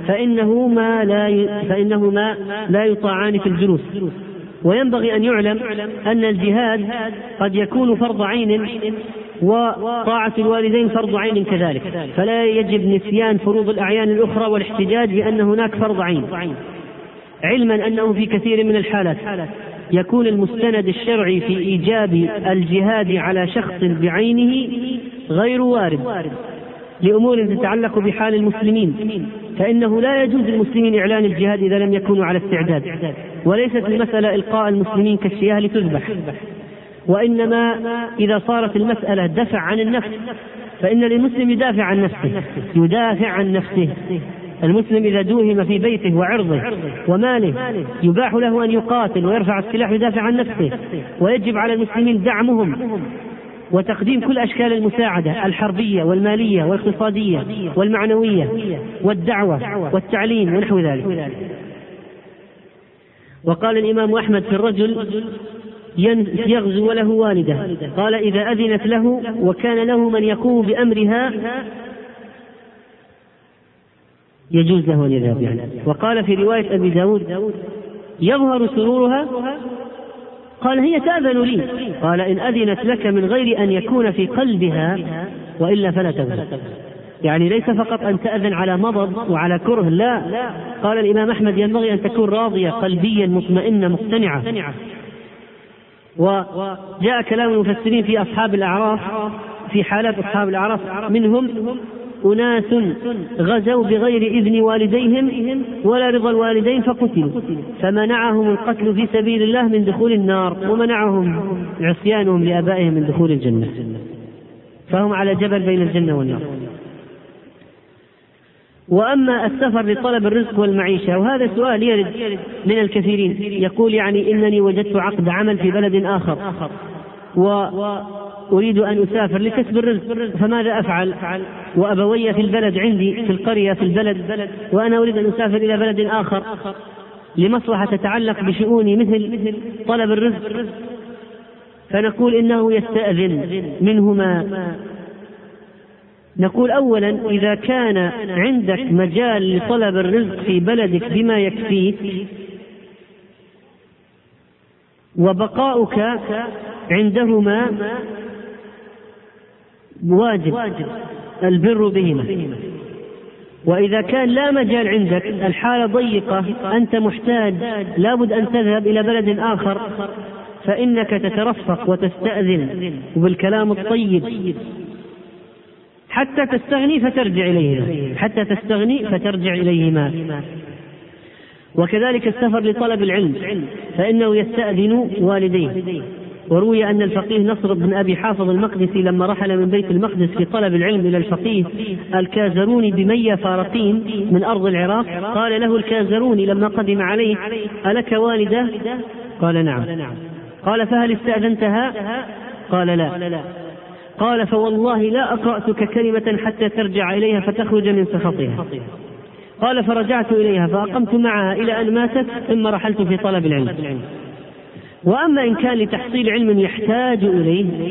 فإنهما لا يطاعان في الجلوس. وينبغي أن يعلم أن الجهاد قد يكون فرض عين وطاعة الوالدين فرض عين كذلك، فلا يجب نسيان فروض الأعيان الأخرى والاحتجاج بأن هناك فرض عين، علما أنه في كثير من الحالات يكون المستند الشرعي في إيجاب الجهاد على شخص بعينه غير وارد لأمور تتعلق بحال المسلمين، فإنه لا يجوز للمسلمين إعلان الجهاد إذا لم يكونوا على استعداد. وليست المسألة إلقاء المسلمين كالشياه لتذبح، وإنما إذا صارت المسألة دفع عن النفس فإن للمسلم يدافع عن نفسه. المسلم إذا دوهم في بيته وعرضه وماله يباح له أن يقاتل ويرفع السلاح يدافع عن نفسه، ويجب على المسلمين دعمهم وتقديم كل أشكال المساعدة الحربية والمالية والاقتصادية والمعنوية والدعوة والتعليم ونحو ذلك. وقال الإمام أحمد في الرجل يغزو وله والده، قال إذا أذنت له وكان له من يقوم بأمرها يجوز له أن يذهب يعني. وقال في رواية أبي داود يظهر سرورها، قال هي تأذن لي، قال إن أذنت لك من غير أن يكون في قلبها وإلا فلا تذهب. يعني ليس فقط أن تأذن على مضض وعلى كره، لا، قال الإمام أحمد ينبغي أن تكون راضية قلبيا مطمئنة مقتنعة. وجاء كلام المفسرين في أصحاب الأعراف، في حالات أصحاب الأعراف منهم أناس غزوا بغير إذن والديهم ولا رضا الوالدين فقتلوا، فمنعهم القتل في سبيل الله من دخول النار، ومنعهم عصيانهم لآبائهم من دخول الجنة، فهم على جبل بين الجنة والنار. وأما السفر لطلب الرزق والمعيشة، وهذا سؤال يرد من الكثيرين، يقول يعني إنني وجدت عقد عمل في بلد آخر وأريد أن أسافر لكسب الرزق، فماذا أفعل؟ وأبوي في البلد عندي في القرية في البلد، وأنا أريد أن أسافر إلى بلد آخر لمصلحة تتعلق بشؤوني مثل طلب الرزق، فنقول إنه يستأذن منهما. نقول أولا إذا كان عندك مجال لطلب الرزق في بلدك بما يكفيك وبقاؤك عندهما واجب البر بهما، وإذا كان لا مجال عندك الحالة ضيقة أنت محتاج لابد أن تذهب إلى بلد آخر، فإنك تترفق وتستأذن بالكلام الطيب حتى تستغني فترجع إليهما. وكذلك السفر لطلب العلم فإنه يستأذن والديه. وروي أن الفقيه نصر بن أبي حافظ المقدسي لما رحل من بيت المقدس في طلب العلم إلى الفقيه الكازروني بمية فارقين من أرض العراق، قال له الكازروني لما قدم عليه ألك والدة؟ قال نعم. قال فهل استأذنتها؟ قال لا. قال فوالله لا أقرأتك كلمة حتى ترجع إليها فتخرج من سخطها. قال فرجعت إليها فأقمت معها إلى أن ماتت ثم رحلت في طلب العلم. وأما إن كان لتحصيل علم يحتاج إليه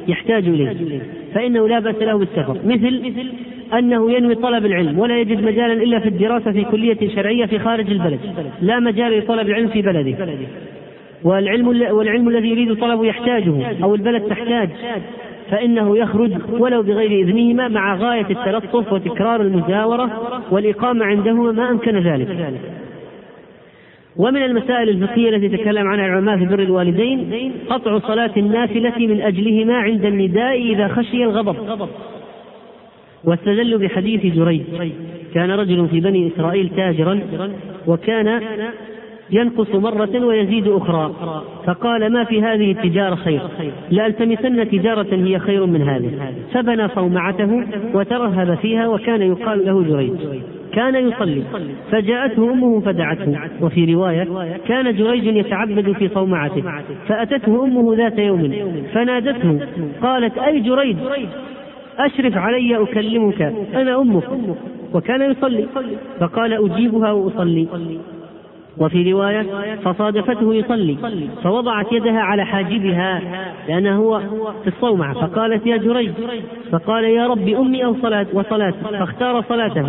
يحتاج إليه فإنه لا بأس له بالسفر، مثل أنه ينوي طلب العلم ولا يجد مجالا إلا في الدراسة في كلية شرعية في خارج البلد، لا مجال لطلب العلم في بلده، والعلم الذي يريد طلبه يحتاجه أو البلد تحتاج، فإنه يخرج ولو بغير إذنهما مع غاية التلطف وتكرار المجاورة والإقامة عندهما ما أمكن ذلك. ومن المسائل الفقهية التي تكلم عنها العلماء في بر الوالدين قطع صلاة النافلة من أجلهما عند النداء إذا خشي الغضب، واستدلوا بحديث جريج: كان رجل في بني إسرائيل تاجرا وكان ينقص مرة ويزيد أخرى، فقال: ما في هذه التجارة خير، لألتمسن تجارة هي خير من هذه، فبنى صومعته وترهب فيها، وكان يقال له جريج، كان يصلي، فجاءته أمه فدعته. وفي رواية: كان جريج يتعبد في صومعته، فأتته أمه ذات يوم فنادته قالت: أي جريج، أشرف علي أكلمك، أنا أمك. وكان يصلي، فقال: أجيبها وأصلي. وفي رواية: فصادفته يصلي فوضعت يدها على حاجبها لأنه هو في الصومعة، فقالت: يا جريج، فقال: يا رب أمي أو صلاة، فاختار صلاته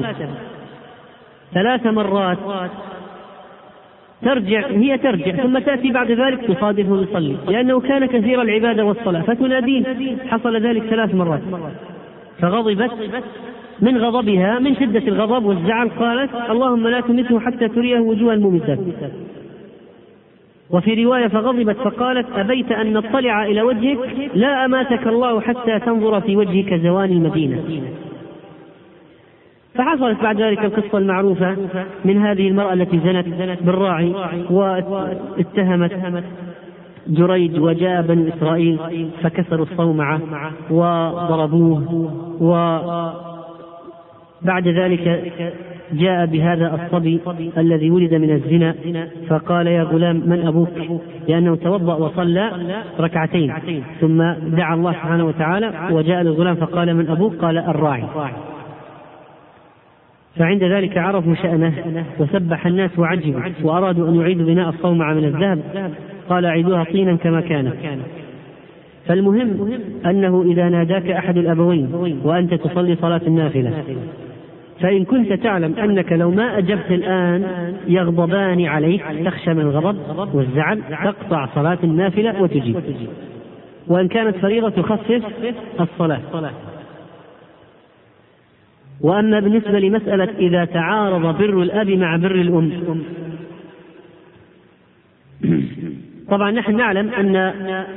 3 مرات، هي ترجع ثم تأتي بعد ذلك تصادفه يصلي، لأنه كان كثير العبادة والصلاة، فتناديه. حصل ذلك 3 مرات، فغضبت من غضبها، من شدة الغضب والزعل، قالت: اللهم لا تمته حتى تريه وجوه الممتات. وفي رواية: فغضبت فقالت: أبيت أن نطلع إلى وجهك، لا أماتك الله حتى تنظر في وجهك زوال المدينة. فحصلت بعد ذلك القصة المعروفة من هذه المرأة التي زنت بالراعي واتهمت جريج، وجاء بنو إسرائيل فكسروا الصومعة وضربوه، وبعد ذلك جاء بهذا الصبي الذي ولد من الزنا، فقال: يا غلام، من أبوك؟ لأنه توضأ وصلى 2 ثم دعا الله سبحانه وتعالى، وجاء للغلام فقال: من أبوك؟ قال: الراعي. فعند ذلك عرفوا شأنه وسبح الناس وعجبوا، وأرادوا أن يعيدوا بناء الصومعة من الذهب، قال: أعيدوها طينا كما كانت. فالمهم أنه إذا ناداك أحد الأبوين وأنت تصلي صلاة النافلة، فإن كنت تعلم أنك لو ما أجبت الآن يغضبان عليك، تخشى من الغضب والزعل، تقطع صلاة النافلة وتجيب، وإن كانت فريضة تخفف الصلاة. وأما بالنسبة لمسألة إذا تعارض بر الأب مع بر الأم، طبعا نحن نعلم أن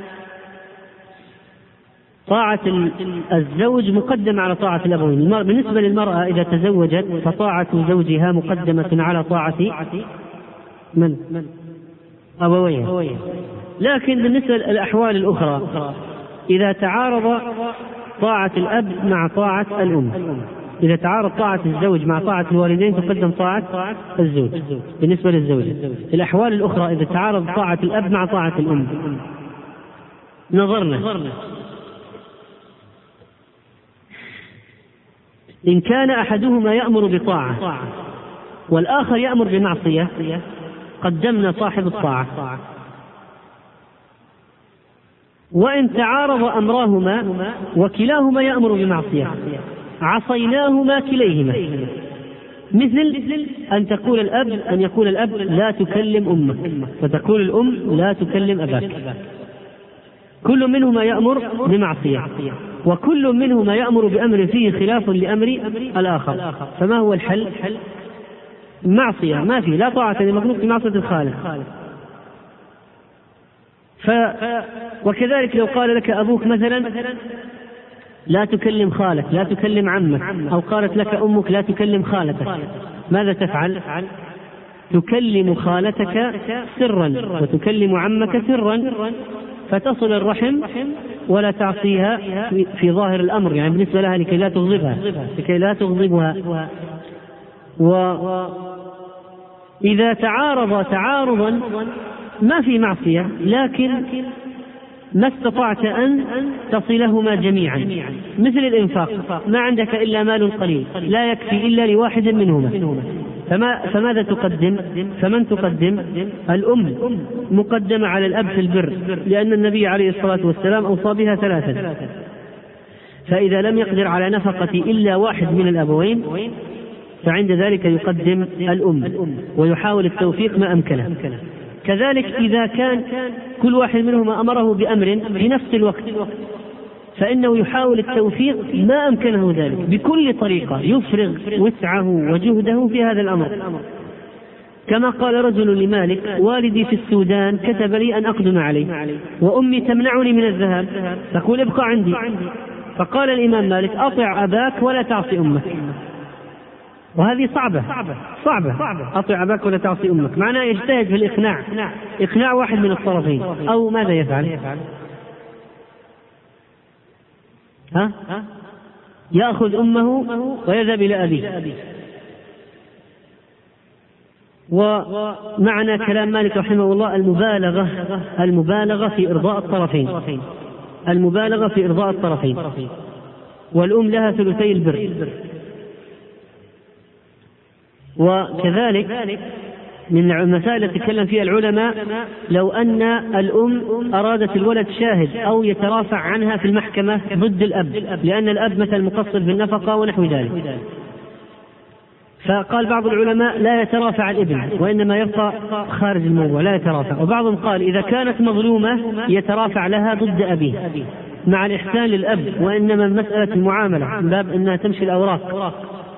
طاعة الزوج مقدمة على طاعة الأبوين. بالنسبة للمرأة إذا تزوجت فطاعة زوجها مقدمة على طاعة من؟ أبويها. لكن بالنسبة للأحوال الأخرى إذا تعارض طاعة الأب مع طاعة الأم، إذا تعارض طاعة الزوج مع طاعة الوالدين تقدم طاعة الزوج بالنسبة للزوجة. الأحوال الأخرى إذا تعارض طاعة الأب مع طاعة الأم، نظرنا إن كان أحدهما يأمر بطاعة والآخر يأمر بمعصية قدمنا صاحب الطاعة. وإن تعارض أمرهما وكلاهما يأمر بمعصية عصيناهما كليهما، مثل أن يقول الأب لا تكلم أمك، فتقول الأم لا تكلم أباك. كل منهما يأمر بمعصية، وكل منهما يأمر بأمر فيه خلاف لأمر الآخر، فما هو الحل؟ معصية، ما فيه لا طاعة لمخلوق في معصية الخالق. وكذلك لو قال لك أبوك مثلا لا تكلم خالك، لا تكلم عمك، أو قالت لك أمك لا تكلم خالتك، ماذا تفعل؟ تكلم خالتك سرا وتكلم عمك سرا، فتصل الرحم ولا تعصيها في ظاهر الأمر، يعني بالنسبة لها لكي لا تغضبها. وإذا تعارض تعارضا ما في معصية، لكن ما استطعت أن تصلهما جميعا، مثل الإنفاق، ما عندك إلا مال قليل لا يكفي إلا لواحد منهما، فماذا تقدم؟ فمن تقدم؟ الأم مقدمة على الأب في البر، لأن النبي عليه الصلاة والسلام أوصى بها 3. فإذا لم يقدر على نفقة إلا واحد من الأبوين فعند ذلك يقدم الأم ويحاول التوفيق ما أمكنه. كذلك إذا كان كل واحد منهما أمره بأمر في نفس الوقت فإنه يحاول التوفيق ما أمكنه ذلك بكل طريقة، يفرغ وسعه وجهده في هذا الأمر. كما قال رجل لمالك: والدي في السودان كتب لي أن أقدم عليه وأمي تمنعني من الذهاب، تقول ابقى عندي. فقال الإمام مالك: أطع أباك ولا تعصي أمك. وهذه صعبة، أطع أباك ولا تعصي أمك، معناه يجتهد في الإقناع، إقناع واحد من الطرفين. أو ماذا يفعل؟ يأخذ أمه ويذهب إلى أبيه. ومعنى كلام مالك رحمه الله المبالغة في إرضاء الطرفين، المبالغة في إرضاء الطرفين. والأم لها ثلثي البر. وكذلك من المسائل التي تكلم فيها العلماء لو أن الأم أرادت الولد شاهد أو يترافع عنها في المحكمة ضد الأب، لأن الأب مثل مقصر في النفقة ونحو ذلك، فقال بعض العلماء لا يترافع الابن وإنما يبقى خارج الموضوع لا يترافع. وبعضهم قال إذا كانت مظلومة يترافع لها ضد أبيه مع الإحسان للأب، وإنما مسألة المعاملة من باب أنها تمشي الأوراق.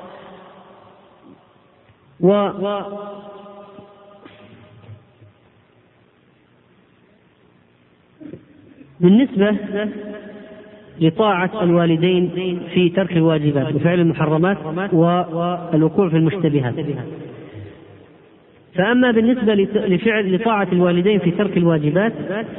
بالنسبة لطاعة الوالدين في ترك الواجبات وفعل المحرمات والوقوع في المشتبهات، فأما بالنسبة لطاعة الوالدين في ترك الواجبات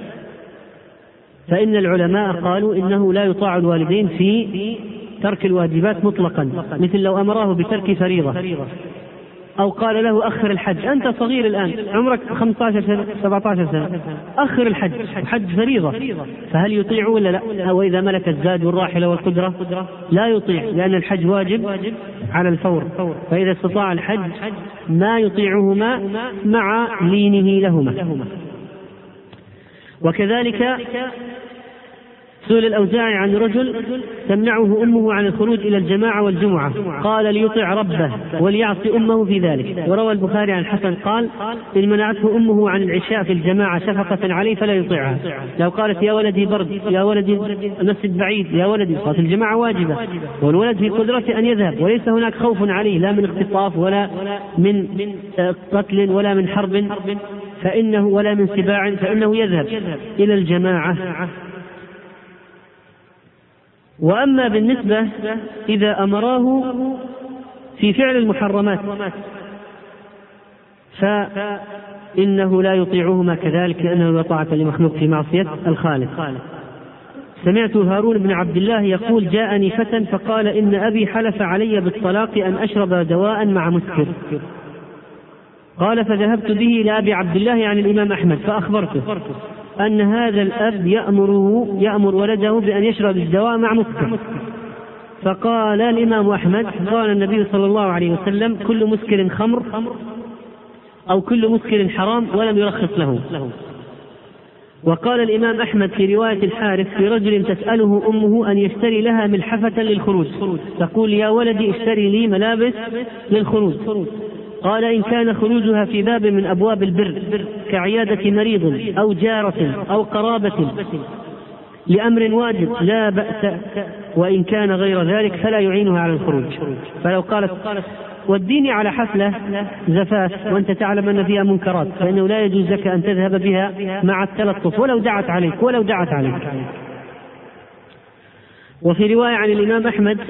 فإن العلماء قالوا إنه لا يطاع الوالدين في ترك الواجبات مطلقا، مثل لو أمره بترك فريضة أو قال له أخر الحج، أنت صغير الآن عمرك 15 سنة 17 سنة، أخر الحج، حج فريضة، فهل يطيع ولا لا؟ أو إذا ملك الزاد والراحلة والقدرة لا يطيع، لأن الحج واجب على الفور، فإذا استطاع الحج ما يطيعهما مع لينه لهما. وكذلك سئل الأوزاعي عن رجل تمنعه أمه عن الخروج إلى الجماعة والجمعة، قال ليطيع ربه وليعصي أمه في ذلك. وروى البخاري عن الحسن قال إن منعته أمه عن العشاء في الجماعة شفقة عليه فلا يطيعها. لو قالت يا ولدي برد، يا ولدي المسجد بعيد، يا ولدي، قالت الجماعة واجبة والولد في قدرته أن يذهب وليس هناك خوف عليه لا من اختطاف ولا من قتل ولا من حرب فإنه ولا من سباع، فإنه يذهب إلى الجماعة. وأما بالنسبة إذا أمراه في فعل المحرمات فإنه لا يطيعهما كذلك، لأنه لا طاعة لمخلوق في معصية الخالق. سمعت هارون بن عبد الله يقول جاءني فتى فقال إن أبي حلف علي بالطلاق أن أشرب دواء مع مسكر، قال فذهبت به إلى أبي عبد الله يعني الإمام أحمد فأخبرته أن هذا الأب يأمر ولده بأن يشرب الدواء مع مسكر. فقال الإمام أحمد قال النبي صلى الله عليه وسلم كل مسكر خمر أو كل مسكر حرام ولم يرخص له. وقال الإمام أحمد في رواية الحارث في رجل تسأله أمه أن يشتري لها ملحفة للخروج، تقول يا ولدي اشتري لي ملابس للخروج، قال إن كان خروجها في باب من أبواب البر كعيادة مريض أو جارة أو قرابة لأمر واجب لا بأس، وإن كان غير ذلك فلا يعينها على الخروج. فلو قالت وديني على حفلة زفاف وأنت تعلم أن فيها منكرات فإنه لا يجوز لك أن تذهب بها مع التلطف ولو دعت عليك. وفي رواية عن الإمام أحمد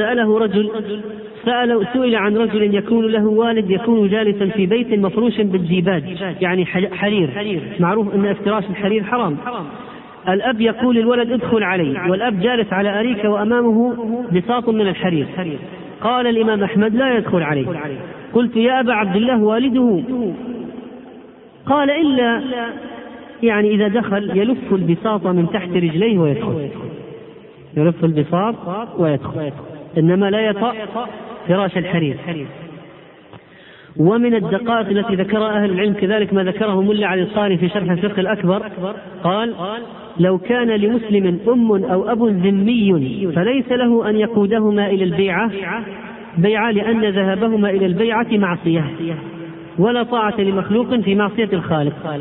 سئل عن رجل يكون له والد يكون جالسا في بيت مفروش بالديباج يعني حرير، معروف أن افتراش الحرير حرام، الأب يقول للولد ادخل علي والأب جالس على أريكة وأمامه بساط من الحرير، قال الإمام أحمد لا يدخل عليه. قلت يا أبا عبد الله والده؟ قال إلا يعني إذا دخل يلف البساط من تحت رجليه ويدخل، يلف البساط ويدخل، إنما لا يطأ فراش الحرير. ومن الدقائق التي ذكرها أهل العلم كذلك ما ذكره ملا علي القاري في شرح الفقه الأكبر، قال: لو كان لمسلم أم أو أب ذمي فليس له أن يقودهما إلى البيعة لأن ذهابهما إلى البيعة معصية، ولا طاعة لمخلوق في معصية الخالق.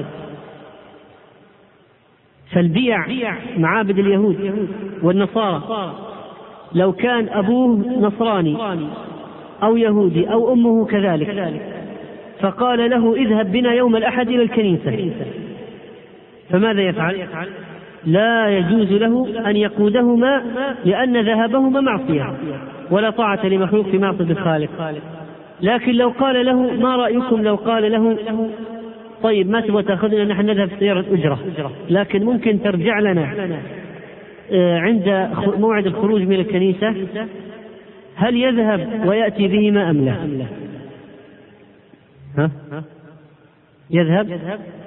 فالبيع معابد اليهود والنصارى لو كان أبوه نصراني أو يهودي أو أمه كذلك، فقال له: اذهب بنا يوم الأحد إلى الكنيسة، فماذا يفعل؟ لا يجوز له أن يقودهما لأن ذهابهما معصية، ولا طاعة لمخلوق في معصية الخالق. لكن لو قال له: ما رأيكم لو قال له: طيب ما تبغى تأخذنا، نحن نذهب سيارة أجرة، لكن ممكن ترجع لنا عند موعد الخروج من الكنيسة، هل يذهب ويأتي بهما أم لا؟ يذهب؟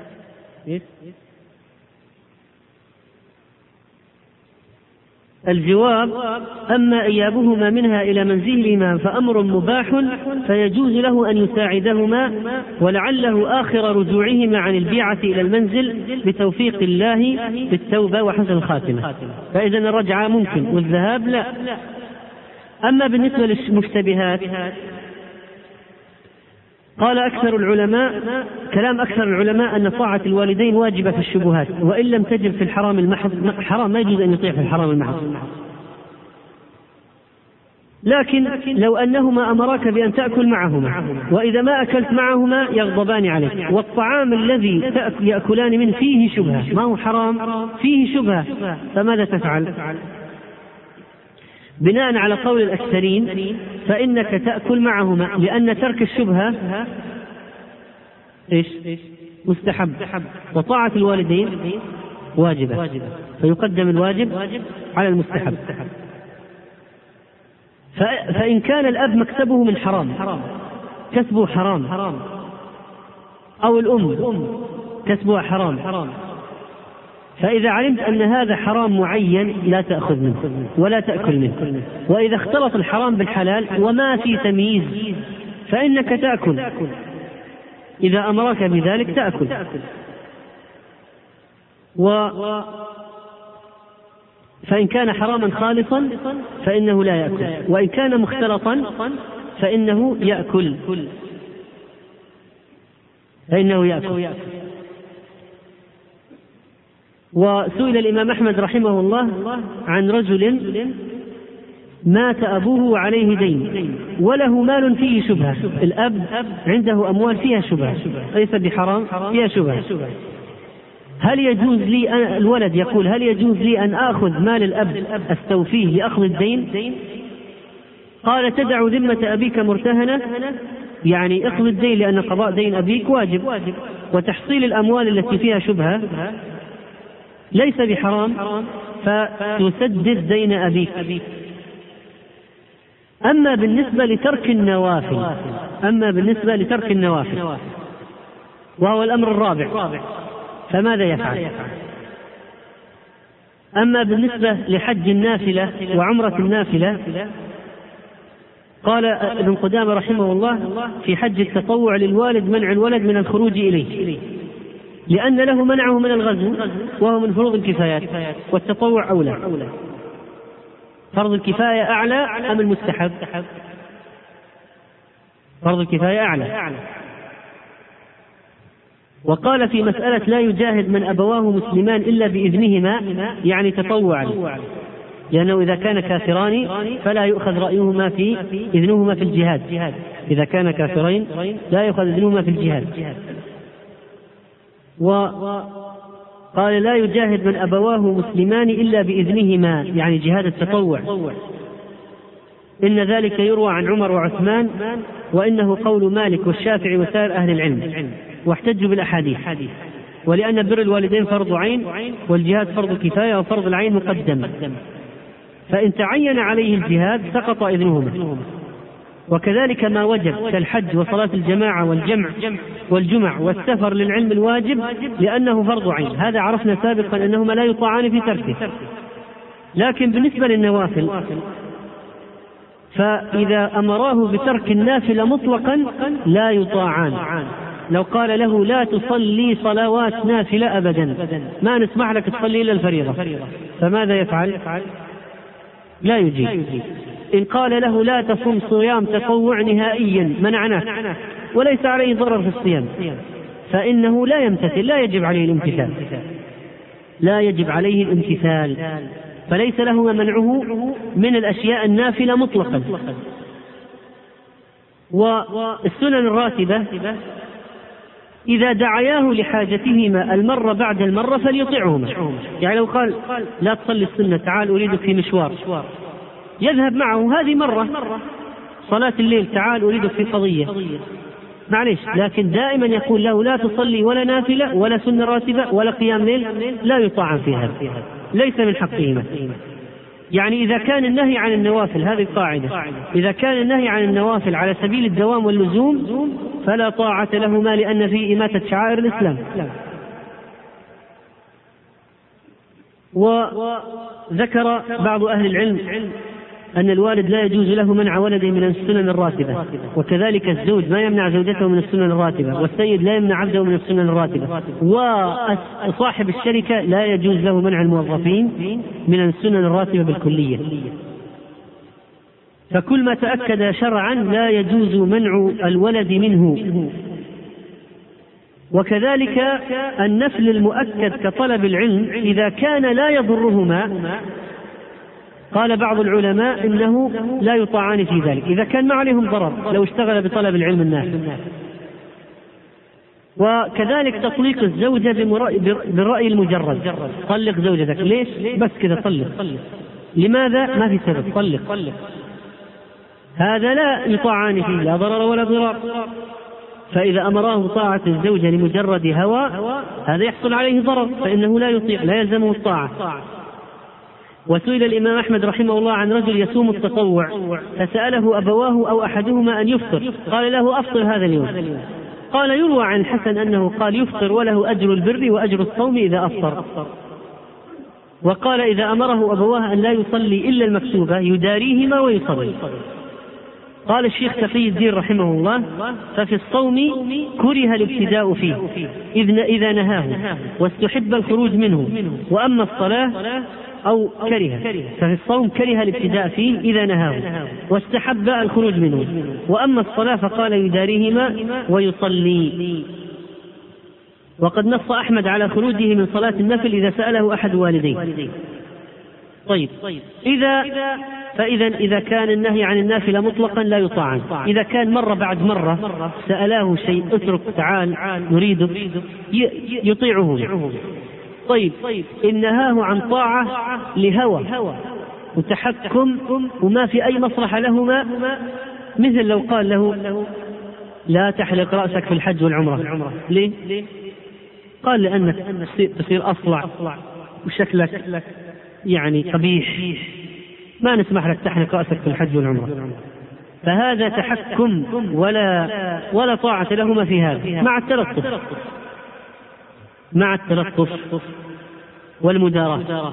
الجواب: أما إيابهما منها إلى منزلهما فأمر مباح، فيجوز له أن يساعدهما، ولعله آخر رجوعهما عن البيعة إلى المنزل بتوفيق الله بالتوبة وحسن الخاتمة، فإذا الرجعة ممكن والذهاب لا. أما بالنسبة للمشتبهات، قال أكثر العلماء، كلام أكثر العلماء أن طاعة الوالدين واجبة في الشبهات، وإن لم تجب في الحرام المحض، حرام ما يجوز أن يطيع في الحرام المحض. لكن لو أنهما أمراك بأن تأكل معهما، وإذا ما أكلت معهما يغضبان عليك، والطعام الذي يأكلان منه فيه شبهة، ما هو حرام، فيه شبهة، فماذا تفعل؟ بناء على قول الأكثرين فإنك تأكل معهما، لأن ترك الشبهة مستحب، وطاعة الوالدين واجبة، فيقدم الواجب على المستحب. فإن كان الأب مكسبه من حرام، كسبه حرام، أو الأم كسبها حرام، فإذا علمت أن هذا حرام معين لا تأخذ منه ولا تأكل منه. وإذا اختلط الحرام بالحلال وما في تمييز فإنك تأكل، إذا أمرك بذلك تأكل. فإن كان حراما خالصا فإنه لا يأكل، وإن كان مختلطا فإنه يأكل. وسئل الإمام أحمد رحمه الله عن رجل مات أبوه وعليه دين وله مال فيه شبهة، الأب عنده أموال فيها شبهة، ليس بحرام، فيها شبهة، هل يجوز لي الولد يقول: هل يجوز لي أن آخذ مال الأب أستوفيه لأخذ الدين؟ قال: تدع ذمة أبيك مرتهنة، يعني اخذ الدين لأن قضاء دين أبيك واجب، وتحصيل الأموال التي فيها شبهة ليس بحرام، فتسدد دين أبيك. أما بالنسبة لترك النوافل، وهو الأمر الرابع، فماذا يفعل؟ أما بالنسبة لحج النافلة وعمرة النافلة، قال ابن قدامة رحمه الله في حج التطوع للوالد منع الولد من الخروج إليه، لأن له منعه من الغزو، وهو من فروض الكفايات، والتطوع أولى. فرض الكفاية أعلى أم المستحب؟ فرض الكفاية أعلى. وقال في مسألة لا يجاهد من أبواه مسلمان إلا بإذنهما، يعني تطوعا، لأنه إذا كان كافران فلا يؤخذ رأيهما في إذنهما في الجهاد، إذا كان كافرين لا يؤخذ إذنهما في الجهاد. وقال لا يجاهد من أبواه مسلمان إلا بإذنهما، يعني جهاد التطوع. إن ذلك يروى عن عمر وعثمان، وإنه قول مالك والشافعي وسائر أهل العلم، واحتجوا بالأحاديث. ولأن بر الوالدين فرض عين، والجهاد فرض كفاية، وفرض العين مقدم، فإن تعين عليه الجهاد سقط إذنهما. وكذلك ما وجب كالحج وصلاة الجماعة والجمع والجمع والسفر للعلم الواجب، لأنه فرض عين، هذا عرفنا سابقا أنهما لا يطاعان في تركه. لكن بالنسبة للنوافل فإذا أمراه بترك النافلة مطلقا لا يطاعان. لو قال له لا تصلي صلوات نافلة أبدا، ما نسمح لك تصلي إلا الفريضة، فماذا يفعل؟ لا يجيب. إن قال له لا تصم صيام تطوع نهائيا منعناك وليس عليه ضرر في الصيام، فإنه لا يمتثل، لا يجب عليه الامتثال، لا يجب عليه الامتثال، فليس له منعه من الأشياء النافلة مطلقا. والسنن الراتبة إذا دعياه لحاجتهما المرة بعد المرة فليطيعهما. يعني لو قال لا تصلي السنة، تعال أريدك في مشوار، يذهب معه هذه مرة. صلاة الليل، تعال أريدك في قضية، معليش. لكن دائما يقول له لا تصلي ولا نافلة ولا سنة راتبة ولا قيام ليل، لا يطاع في هذا، ليس من حقهما. يعني إذا كان النهي عن النوافل، هذه القاعدة، إذا كان النهي عن النوافل على سبيل الدوام واللزوم فلا طاعة لهما، لأن فيه إماتة شعائر الإسلام. وذكر بعض أهل العلم أن الوالد لا يجوز له منع ولده من السنن الراتبة، وكذلك الزوج ما يمنع زوجته من السنن الراتبة، والسيد لا يمنع عبده من السنن الراتبة، وصاحب الشركة لا يجوز له منع الموظفين من السنن الراتبة بالكلية. فكل ما تأكد شرعا لا يجوز منع الولد منه. وكذلك النفل المؤكد كطلب العلم إذا كان لا يضرهما، قال بعض العلماء إنه لا يطاعان في ذلك إذا كان ما عليهم ضرر لو اشتغل بطلب العلم النافع. وكذلك تطليق الزوجة بالرأي المجرد، طلق زوجتك، ليش؟ بس كذا طلق. لماذا؟ ما في سبب، طلق. هذا لا يطاعان فيه، لا ضرر ولا ضرار. فإذا أمراه طاعة الزوجة لمجرد هوى هذا يحصل عليه ضرر، فإنه لا يطيع، لا يلزمه الطاعة. وسئل الإمام أحمد رحمه الله عن رجل يصوم التطوع فسأله أبواه أو أحدهما أن يفطر، قال له أفطر هذا اليوم. قال يروى عن الحسن أنه قال يفطر وله أجر البر وأجر الصوم إذا أفطر. وقال إذا أمره أبواه أن لا يصلي إلا المكتوبة يداريهما ويصلي. قال الشيخ تقي الدين رحمه الله ففي الصوم كره الابتداء فيه إذا نهاه، واستحب الخروج منه. وأما الصلاة أو كره، ففي الصوم كره الابتداء فيه إذا نهاه واستحب الخروج منه. وأما الصلاة فقال يداريهما ويصلي. وقد نص أحمد على خروجه من صلاة النفل إذا سأله أحد والديه. طيب، إذا كان النهي عن النافلة مطلقا لا يطاعن. إذا كان مرة بعد مرة سألاه شيء، اترك، تعال نريده، يطيعه. طيب، إن نهاه عن طاعة لهوى وتحكم وما في أي مصلحة لهما، مثل لو قال له لا تحلق رأسك في الحج والعمرة، ليه؟ قال لأنك تصير أصلع وشكلك يعني قبيح، ما نسمح لك تحلق رأسك في الحج والعمرة. فهذا تحكم ولا طاعة لهما في هذا، مع التلطف والمداراة.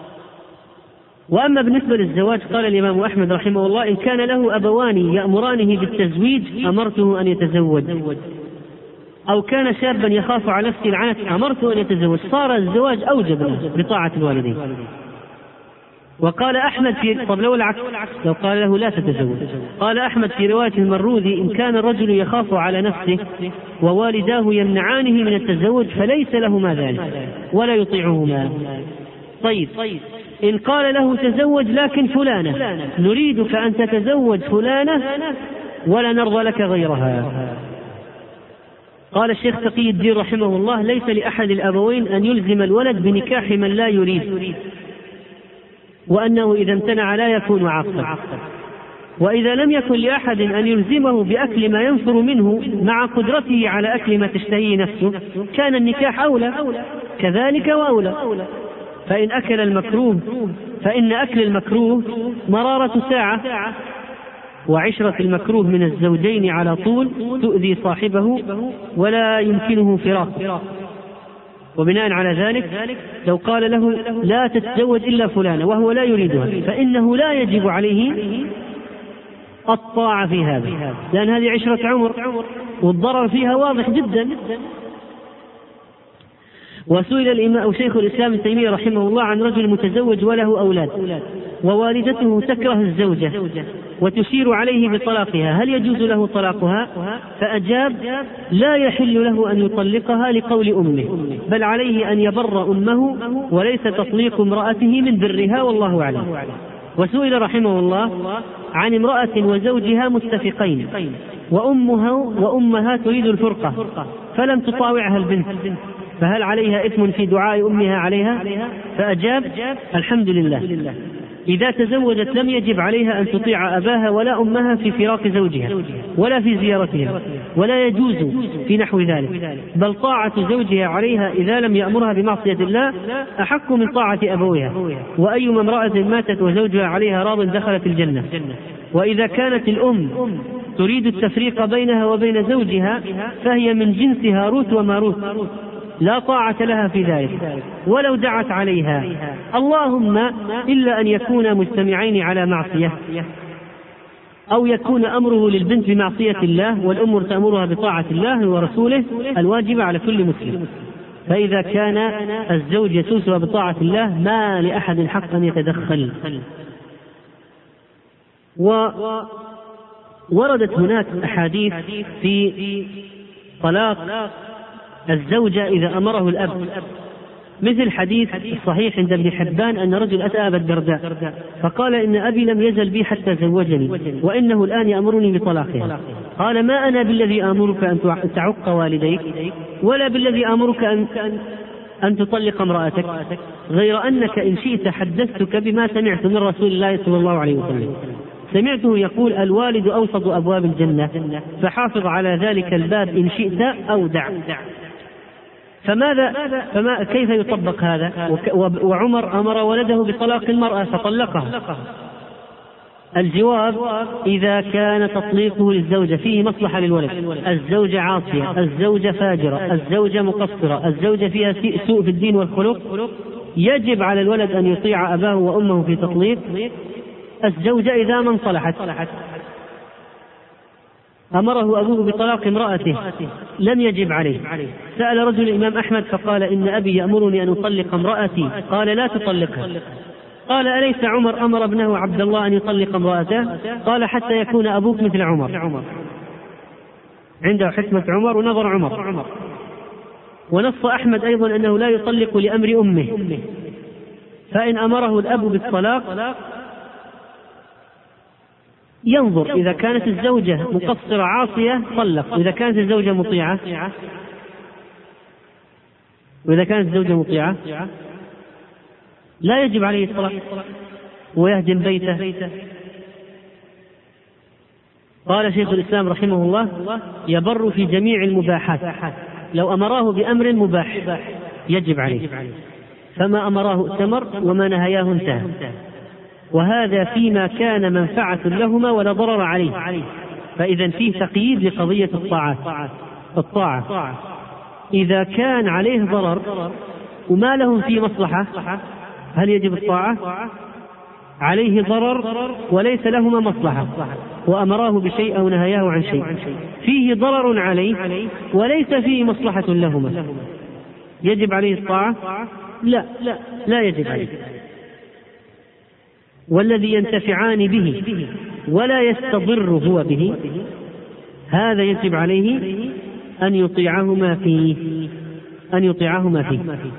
وأما بالنسبة للزواج قال الإمام أحمد رحمه الله إن كان له أبوان يأمرانه بالتزويج أمرته أن يتزوج، أو كان شابا يخاف على نفسه العنت أمرته أن يتزوج، صار الزواج أوجب له بطاعة الوالدين. وقال أحمد طب لو العكس، لو قال له لا تتزوج، قال أحمد في رواية المروذي إن كان الرجل يخاف على نفسه ووالداه يمنعانه من التزوج فليس لهما ذلك ولا يطيعهما. طيب، إن قال له تزوج لكن فلانة، نريدك أن تتزوج فلانة ولا نرضى لك غيرها. قال الشيخ تقي الدين رحمه الله ليس لأحد الأبوين أن يلزم الولد بنكاح من لا يريد، وأنه إذا امتنع لا يكون عاقا. وإذا لم يكن لأحد أن يلزمه بأكل ما ينفر منه مع قدرته على أكل ما تشتهيه نفسه كان النكاح أولى، كذلك وأولى. فإن أكل المكروه فإن أكل المكروه مرارة ساعة، وعشرة المكروه من الزوجين على طول تؤذي صاحبه ولا يمكنه فراقه. وبناء على ذلك لو قال له لا تتزوج إلا فلانة وهو لا يريدها فإنه لا يجب عليه الطاعة في هذا، لأن هذه عشرة عمر والضرر فيها واضح جدا. وسئل الإمام شيخ الإسلام ابن تيمية رحمه الله عن رجل متزوج وله أولاد ووالدته تكره الزوجة وتشير عليه بطلاقها، هل يجوز له طلاقها؟ فأجاب: لا يحل له أن يطلقها لقول أمه، بل عليه أن يبر أمه، وليس تطليق امرأته من برها، والله أعلم. وسئل رحمه الله عن امرأة وزوجها متفقين وأمها تريد الفرقة فلم تطاوعها البنت، فهل عليها إثم في دعاء أمها عليها؟ فأجاب: الحمد لله، إذا تزوجت لم يجب عليها أن تطيع أباها ولا أمها في فراق زوجها ولا في زيارتها، ولا يجوز في نحو ذلك، بل طاعة زوجها عليها إذا لم يأمرها بمعصية الله أحق من طاعة أبويها، وأيما امرأة ماتت وزوجها عليها راض دخلت الجنة. وإذا كانت الأم تريد التفريق بينها وبين زوجها فهي من جنس هاروت وماروت، لا طاعة لها في ذلك ولو دعت عليها، اللهم إلا أن يكونا مجتمعين على معصية، أو يكون أمره للبنت بمعصية الله والأم تأمرها بطاعة الله ورسوله الواجبة على كل مسلم. فإذا كان الزوج يسوسها بطاعة الله ما لأحد حق أن يتدخل. ووردت هناك أحاديث في طلاق الزوجة إذا أمره الأب، مثل حديث الصحيح عند ابن حبان أن رجل أتى أبا الدرداء فقال: إن أبي لم يزل بي حتى زوجني وإنه الآن يأمرني بطلاقها. قال: ما أنا بالذي آمرك أن تعق والديك، ولا بالذي آمرك أن تطلق امرأتك، غير أنك إن شئت حدثتك بما سمعت من رسول الله صلى الله عليه وسلم. سمعته يقول: الوالد أوسط أبواب الجنة، فحافظ على ذلك الباب إن شئت أو دع. كيف يطبق هذا؟ وعمر أمر ولده بطلاق المرأة فطلقها. الجواب: إذا كان تطليقه للزوجة فيه مصلحة للولد، الزوجة عاصية، الزوجة فاجرة، الزوجة مقصرة، الزوجة فيها سوء في الدين والخلق، يجب على الولد أن يطيع أباه وأمه في تطليق الزوجة إذا ما انصلحت. أمره أبوه بطلاق امرأته لم يجب عليه. سأل رجل الإمام أحمد فقال: إن أبي يأمرني أن أطلق امرأتي، قال: لا تطلقها. قال: أليس عمر أمر ابنه عبد الله أن يطلق امرأته؟ قال: حتى يكون أبوك مثل عمر. عنده حكمة عمر ونظر عمر. ونص أحمد أيضا أنه لا يطلق لأمر أمه، فإن أمره الأب بالطلاق ينظر، إذا كانت الزوجة مقصرة عاصية طلق، وإذا كانت الزوجة مطيعة لا يجب عليه الطلاق ويهدم بيته. قال شيخ الإسلام رحمه الله: يبر في جميع المباحات، لو أمراه بأمر مباح يجب عليه، فما أمراه ائتمر وما نهياه انتهى. وهذا فيما كان منفعة لهما ولا ضرر عليه. فإذا فيه تقييد لقضية الطاعة. إذا كان عليه ضرر وما لهم فيه مصلحة هل يجب الطاعة؟ عليه ضرر وليس لهما مصلحة، وأمراه بشيء أو نهياه عن شيء فيه ضرر عليه وليس فيه مصلحة لهما، يجب عليه الطاعة؟ لا يجب عليه. والذي ينتفعان به ولا يستضر هو به، هذا يجب عليه أن يطيعهما فيه.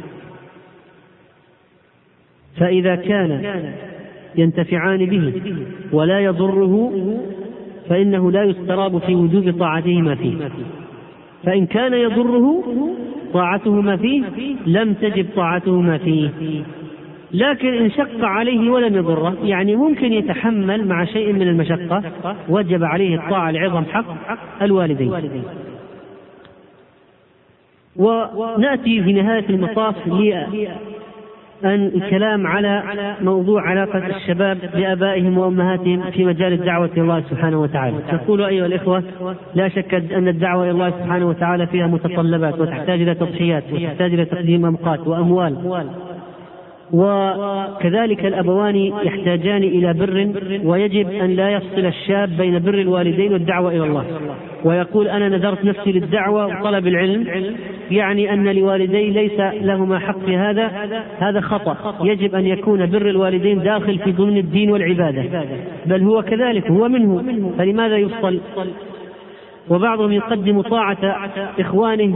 فإذا كان ينتفعان به ولا يضره فإنه لا يستراب في وجوب طاعتهما فيه، فإن كان يضره طاعتهما فيه لم تجب طاعتهما فيه. لكن إن شق عليه ولم يضره، يعني ممكن يتحمل مع شيء من المشقة، وجب عليه الطاعة لعظم حق الوالدين. ونأتي في نهاية المطاف الكلام على موضوع علاقة الشباب بآبائهم وأمهاتهم في مجال الدعوة إلى الله سبحانه وتعالى. تقول أيها الإخوة: لا شك أن الدعوة إلى الله سبحانه وتعالى فيها متطلبات، وتحتاج إلى تضحيات، وتحتاج إلى تقديم أوقات وأموال، وكذلك الأبوان يحتاجان إلى بر، ويجب أن لا يفصل الشاب بين بر الوالدين والدعوة إلى الله. ويقول أنا نذرت نفسي للدعوة وطلب العلم، يعني أن لوالدي ليس لهما حق في هذا خطأ. يجب أن يكون بر الوالدين داخل في ضمن الدين والعبادة، بل هو كذلك، هو منه، فلماذا يفصل؟ وبعضهم يقدم طاعة إخوانه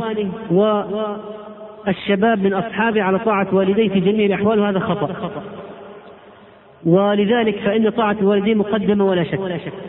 والشباب من أصحابه على طاعة والديه في جميع الأحوال، وهذا خطأ. ولذلك فإن طاعة الوالدين مقدمة ولا شك.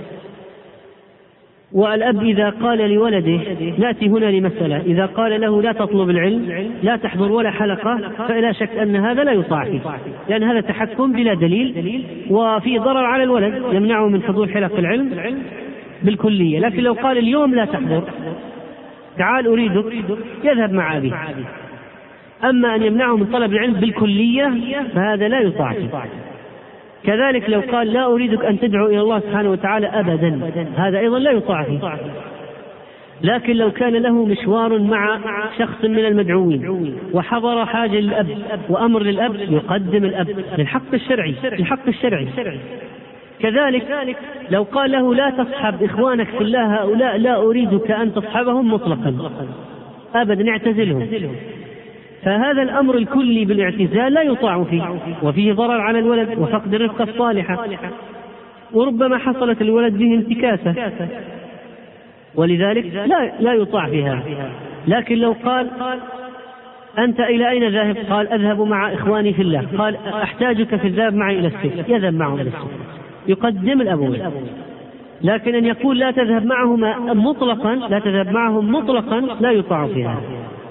والأب إذا قال لولده، نأتي هنا لمسألة، إذا قال له لا تطلب العلم، لا تحضر ولا حلقة، فلا شك أن هذا لا يطاع فيه، لأن هذا تحكم بلا دليل وفي ضرر على الولد، يمنعه من حضور حلق العلم بالكلية. لكن لو قال اليوم لا تحضر، تعال أريدك، يذهب مع أبيه. أما أن يمنعه من طلب العلم بالكلية فهذا لا يطاع فيه. كذلك لو قال لا أريدك أن تدعو إلى الله سبحانه وتعالى أبدا، هذا أيضا لا يطاع فيه. لكن لو كان له مشوار مع شخص من المدعوين وحضر حاجة للأب وأمر للأب، يقدم الأب للحق الشرعي. كذلك لو قال له لا تصحب إخوانك في الله هؤلاء، لا أريدك أن تصحبهم مطلقا أبدا، اعتزلهم، فهذا الأمر الكلي بالاعتزال لا يطاع فيه، وفيه ضرر على الولد وفقد الرفقة الصالحة، وربما حصلت الولد به انتكاسة، ولذلك لا يطاع فيها. لكن لو قال أنت إلى أين ذاهب؟ قال أذهب مع إخواني في الله، قال أحتاجك في الذهاب معي إلى السوق، يذهب معهم إلى السوق، يقدم الأبوين. لكن أن يقول لا تذهب معهم مطلقا لا يطاع فيها.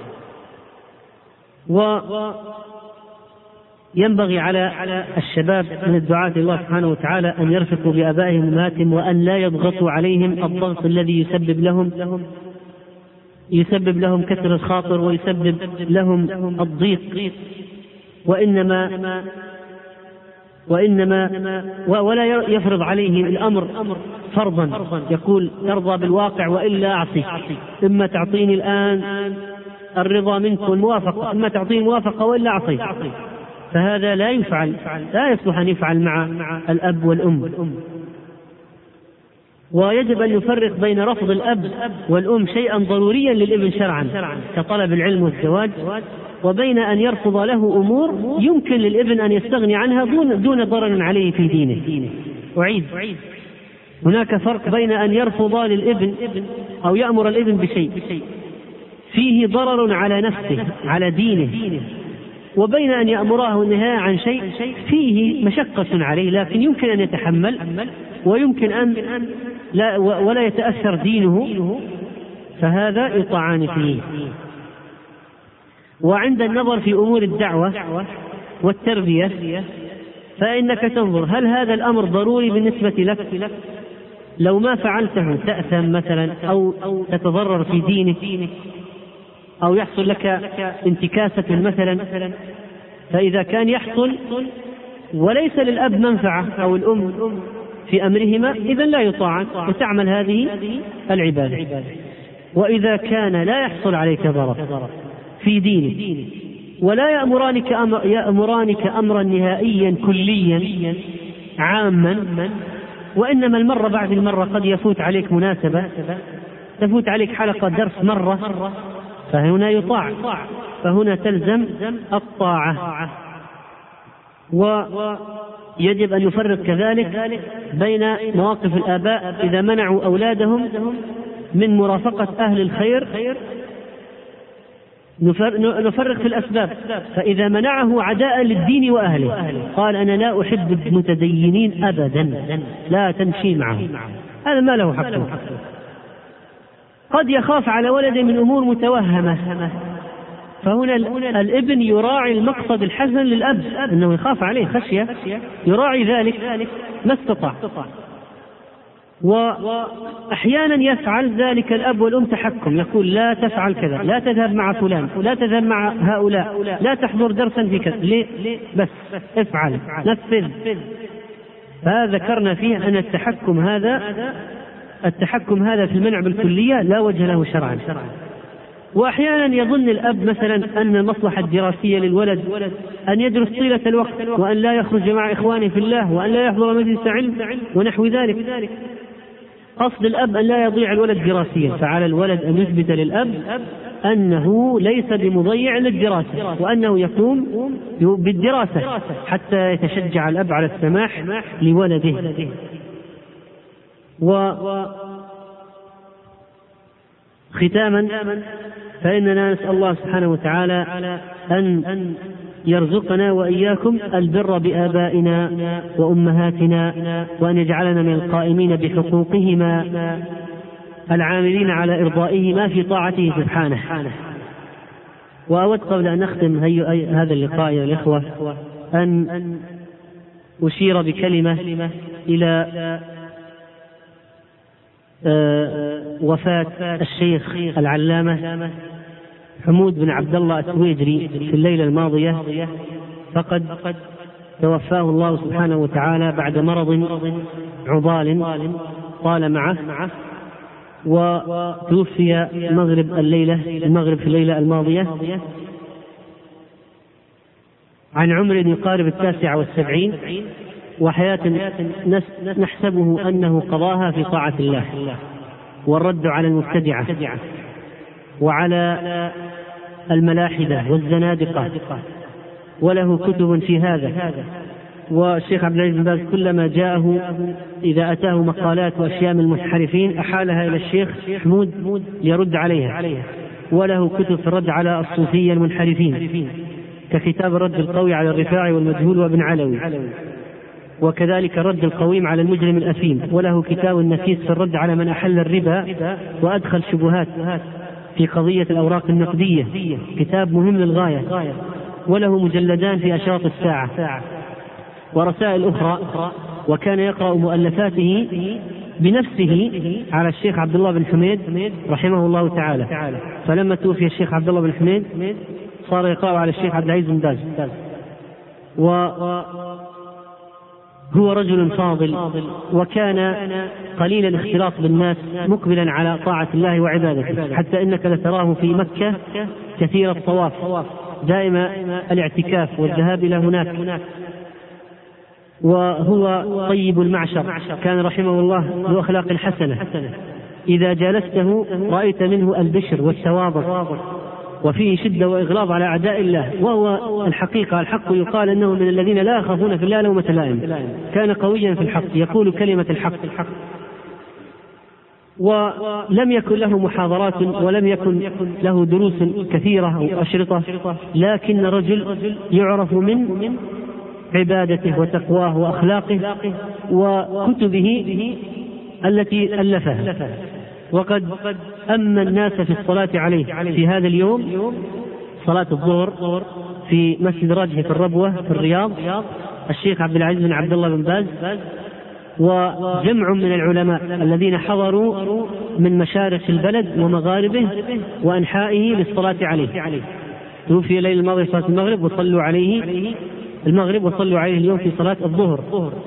وينبغي على الشباب من الدعاة الله سبحانه وتعالى أن يرفقوا بآبائهم وأمهاتهم، وأن لا يضغطوا عليهم الضغط الذي يسبب لهم كسر الخاطر ويسبب لهم الضيق، ولا يفرض عليهم الأمر فرضا، يقول ترضى بالواقع وإلا أعطيك، إما تعطيني الآن الرضا منك والموافقة، إما تعطيني الموافقة وإلا أعطيك. فهذا لا يصلح أن يفعل مع الأب والأم. ويجب أن يفرق بين رفض الأب والأم شيئا ضروريا للابن شرعا كطلب العلم والزواج، وبين أن يرفض له أمور يمكن للابن أن يستغني عنها دون ضرر عليه في دينه. أعيد، هناك فرق بين أن يرفض للابن أو يأمر الابن بشيء فيه ضرر على نفسه على دينه، وبين أن يأمره النهاية عن شيء فيه مشقة عليه لكن يمكن أن يتحمل، ويمكن أن ولا يتأثر دينه، فهذا يطاعان فيه. وعند النظر في أمور الدعوة والتربية فإنك تنظر هل هذا الأمر ضروري بالنسبة لك؟ لو ما فعلته تأثم مثلا أو تتضرر في دينك أو يحصل لك انتكاسة مثلا، فإذا كان يحصل وليس للأب منفعة أو الأم في أمرهما إذن لا يطاع وتعمل هذه العبادة. وإذا كان لا يحصل عليك ضرر في دينك ولا يأمرانك أمرا نهائيا كليا عاما، وإنما المرة بعد المرة قد يفوت عليك مناسبة، تفوت عليك حلقة درس مرة، فهنا يطاع، فهنا تلزم الطاعة. ويجب أن يفرق كذلك بين مواقف الآباء إذا منعوا أولادهم من مرافقة أهل الخير، نفرق في الأسباب. فإذا منعه عداء للدين وأهله، قال أنا لا أحب المتدينين أبدا، لا تمشي معهم، هذا ما له حقه. قد يخاف على ولده من أمور متوهمة، فهنا الابن يراعي المقصد الحسن للأب أنه يخاف عليه خشية، يراعي ذلك ما استطاع. وأحيانا يفعل ذلك الأب والأم تحكم، يقول لا تفعل كذا، لا تذهب مع فلان، لا تذهب مع هؤلاء، لا تحضر درسا في كذا، ليه؟ بس افعل، نفذ. فذكرنا فيه أن التحكم هذا في المنع بالكلية لا وجه له شرعا، وأحيانا يظن الأب مثلا أن المصلحة الدراسية للولد أن يدرس طيلة الوقت وأن لا يخرج مع إخوانه في الله وأن لا يحضر مجلس علم ونحو ذلك. قصد الأب أن لا يضيع الولد دراسيا، فعلى الولد أن يثبت للأب أنه ليس بمضيع للدراسة وأنه يقوم بالدراسة حتى يتشجع الأب على السماح لولده. وختاما فإننا نسأل الله سبحانه وتعالى أن يرزقنا وإياكم البر بآبائنا وأمهاتنا، وأن يجعلنا من القائمين بحقوقهما العاملين على إرضائهما في طاعته سبحانه. وأود قبل أن نختم هذا اللقاء يا الإخوة أن أشير بكلمة إلى وفاة الشيخ العلامة حمود بن عبد الله التويجري في الليلة الماضية، فقد توفاه الله سبحانه وتعالى بعد مرض عضال طال معه، وتوفي المغرب في الليلة الماضية عن عمر يقارب 79، وحياة نحسبه أنه قضاها في طاعة الله والرد على المبتدعة وعلى الملاحدة والزنادقة، وله كتب في هذا. والشيخ عبد العزيز بن باز كلما جاءه إذا أتاه مقالات وأشياء من المنحرفين أحالها إلى الشيخ حمود يرد عليها، وله كتب في الرد على الصوفية المنحرفين ككتاب الرد القوي على الرفاعي والمجهول وابن علوي، وكذلك الرد القويم على المجرم الأثيم، وله كتاب النفيس في الرد على من أحل الربا وأدخل شبهات في قضية الأوراق النقدية، كتاب مهم للغاية، وله مجلدان في أشراط الساعة ورسائل أخرى. وكان يقرأ مؤلفاته بنفسه على الشيخ عبد الله بن حميد رحمه الله تعالى، فلما توفي الشيخ عبد الله بن حميد صار يقرأ على الشيخ عبد العزيز بن باز. وهو رجل فاضل، وكان قليل الاختلاط بالناس، مقبلا على طاعة الله وعبادته، حتى إنك لتراه في مكة كثير الطواف، دائم الاعتكاف والذهاب إلى هناك، وهو طيب المعشر، كان رحمه الله ذو أخلاق حسنة، إذا جالسته رأيت منه البشر والتواضع، وفيه شدة وإغلاظ على أعداء الله، وهو الحقيقة الحق يقال أنه من الذين لا يخافون في الله لومة لائم، كان قويا في الحق يقول كلمة الحق، ولم يكن له محاضرات ولم يكن له دروس كثيرة أو أشرطة، لكن رجل يعرف من عبادته وتقواه وأخلاقه وكتبه التي ألفها. وقد أما الناس في الصلاة عليه في هذا اليوم صلاة الظهر في مسجد راجح في الربوة في الرياض الشيخ عبد العزيز بن عبد الله بن باز وجمع من العلماء الذين حضروا من مشارق البلد ومغاربه وأنحائه للصلاة عليه. توفي الليل الماضي صلاة المغرب وصلوا عليه اليوم في صلاة الظهر.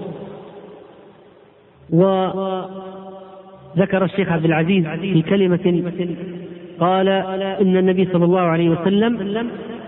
وذكر الشيخ عبد العزيز في كلمة قال إن النبي صلى الله عليه وسلم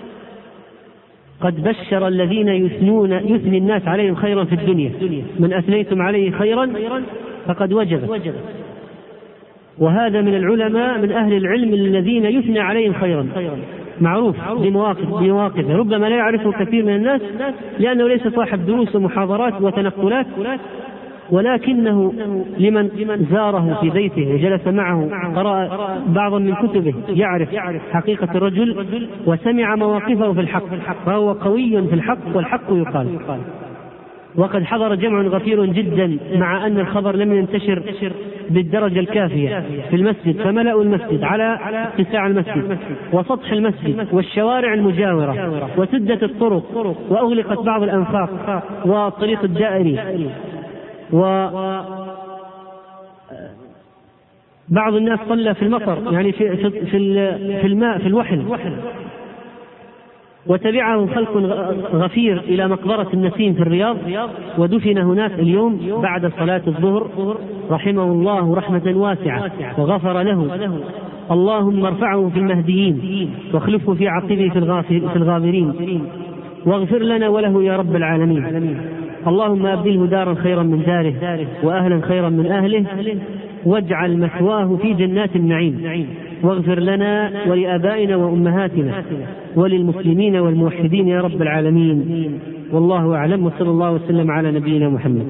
قد بشر الذين يثني الناس عليهم خيرا في الدنيا، من أثنيتم عليه خيرا فقد وجب. وهذا من العلماء من أهل العلم الذين يثنى عليهم خيرا، معروف بمواقفه، ربما لا يعرفه كثير من الناس لأنه ليس صاحب دروس ومحاضرات وتنقلات، ولكنه لمن زاره في بيته وجلس معه قرأ بعضا من كتبه يعرف حقيقة الرجل وسمع مواقفه في الحق، فهو قوي في الحق والحق يقال. وقد حضر جمع غفير جدا مع أن الخبر لم ينتشر بالدرجة الكافية في المسجد، فملأوا المسجد على اتساع المسجد وسطح المسجد والشوارع المجاورة، وسدت الطرق وأغلقت بعض الأنفاق والطريق الدائري، وبعض الناس صلى في المطر، يعني في الماء في الوحل، وتبعه خلق غفير إلى مقبرة النسيم في الرياض، ودفن هناك اليوم بعد صلاة الظهر رحمه الله رحمة واسعة وغفر له. اللهم ارفعه في المهديين واخلفه في عقبه في الغابرين، واغفر لنا وله يا رب العالمين. اللهم أبدله دارا خيرا من داره وأهلا خيرا من أهله، واجعل مثواه في جنات النعيم، واغفر لنا ولآبائنا وأمهاتنا وللمسلمين والموحدين يا رب العالمين. والله أعلم، وصلى الله وسلم على نبينا محمد.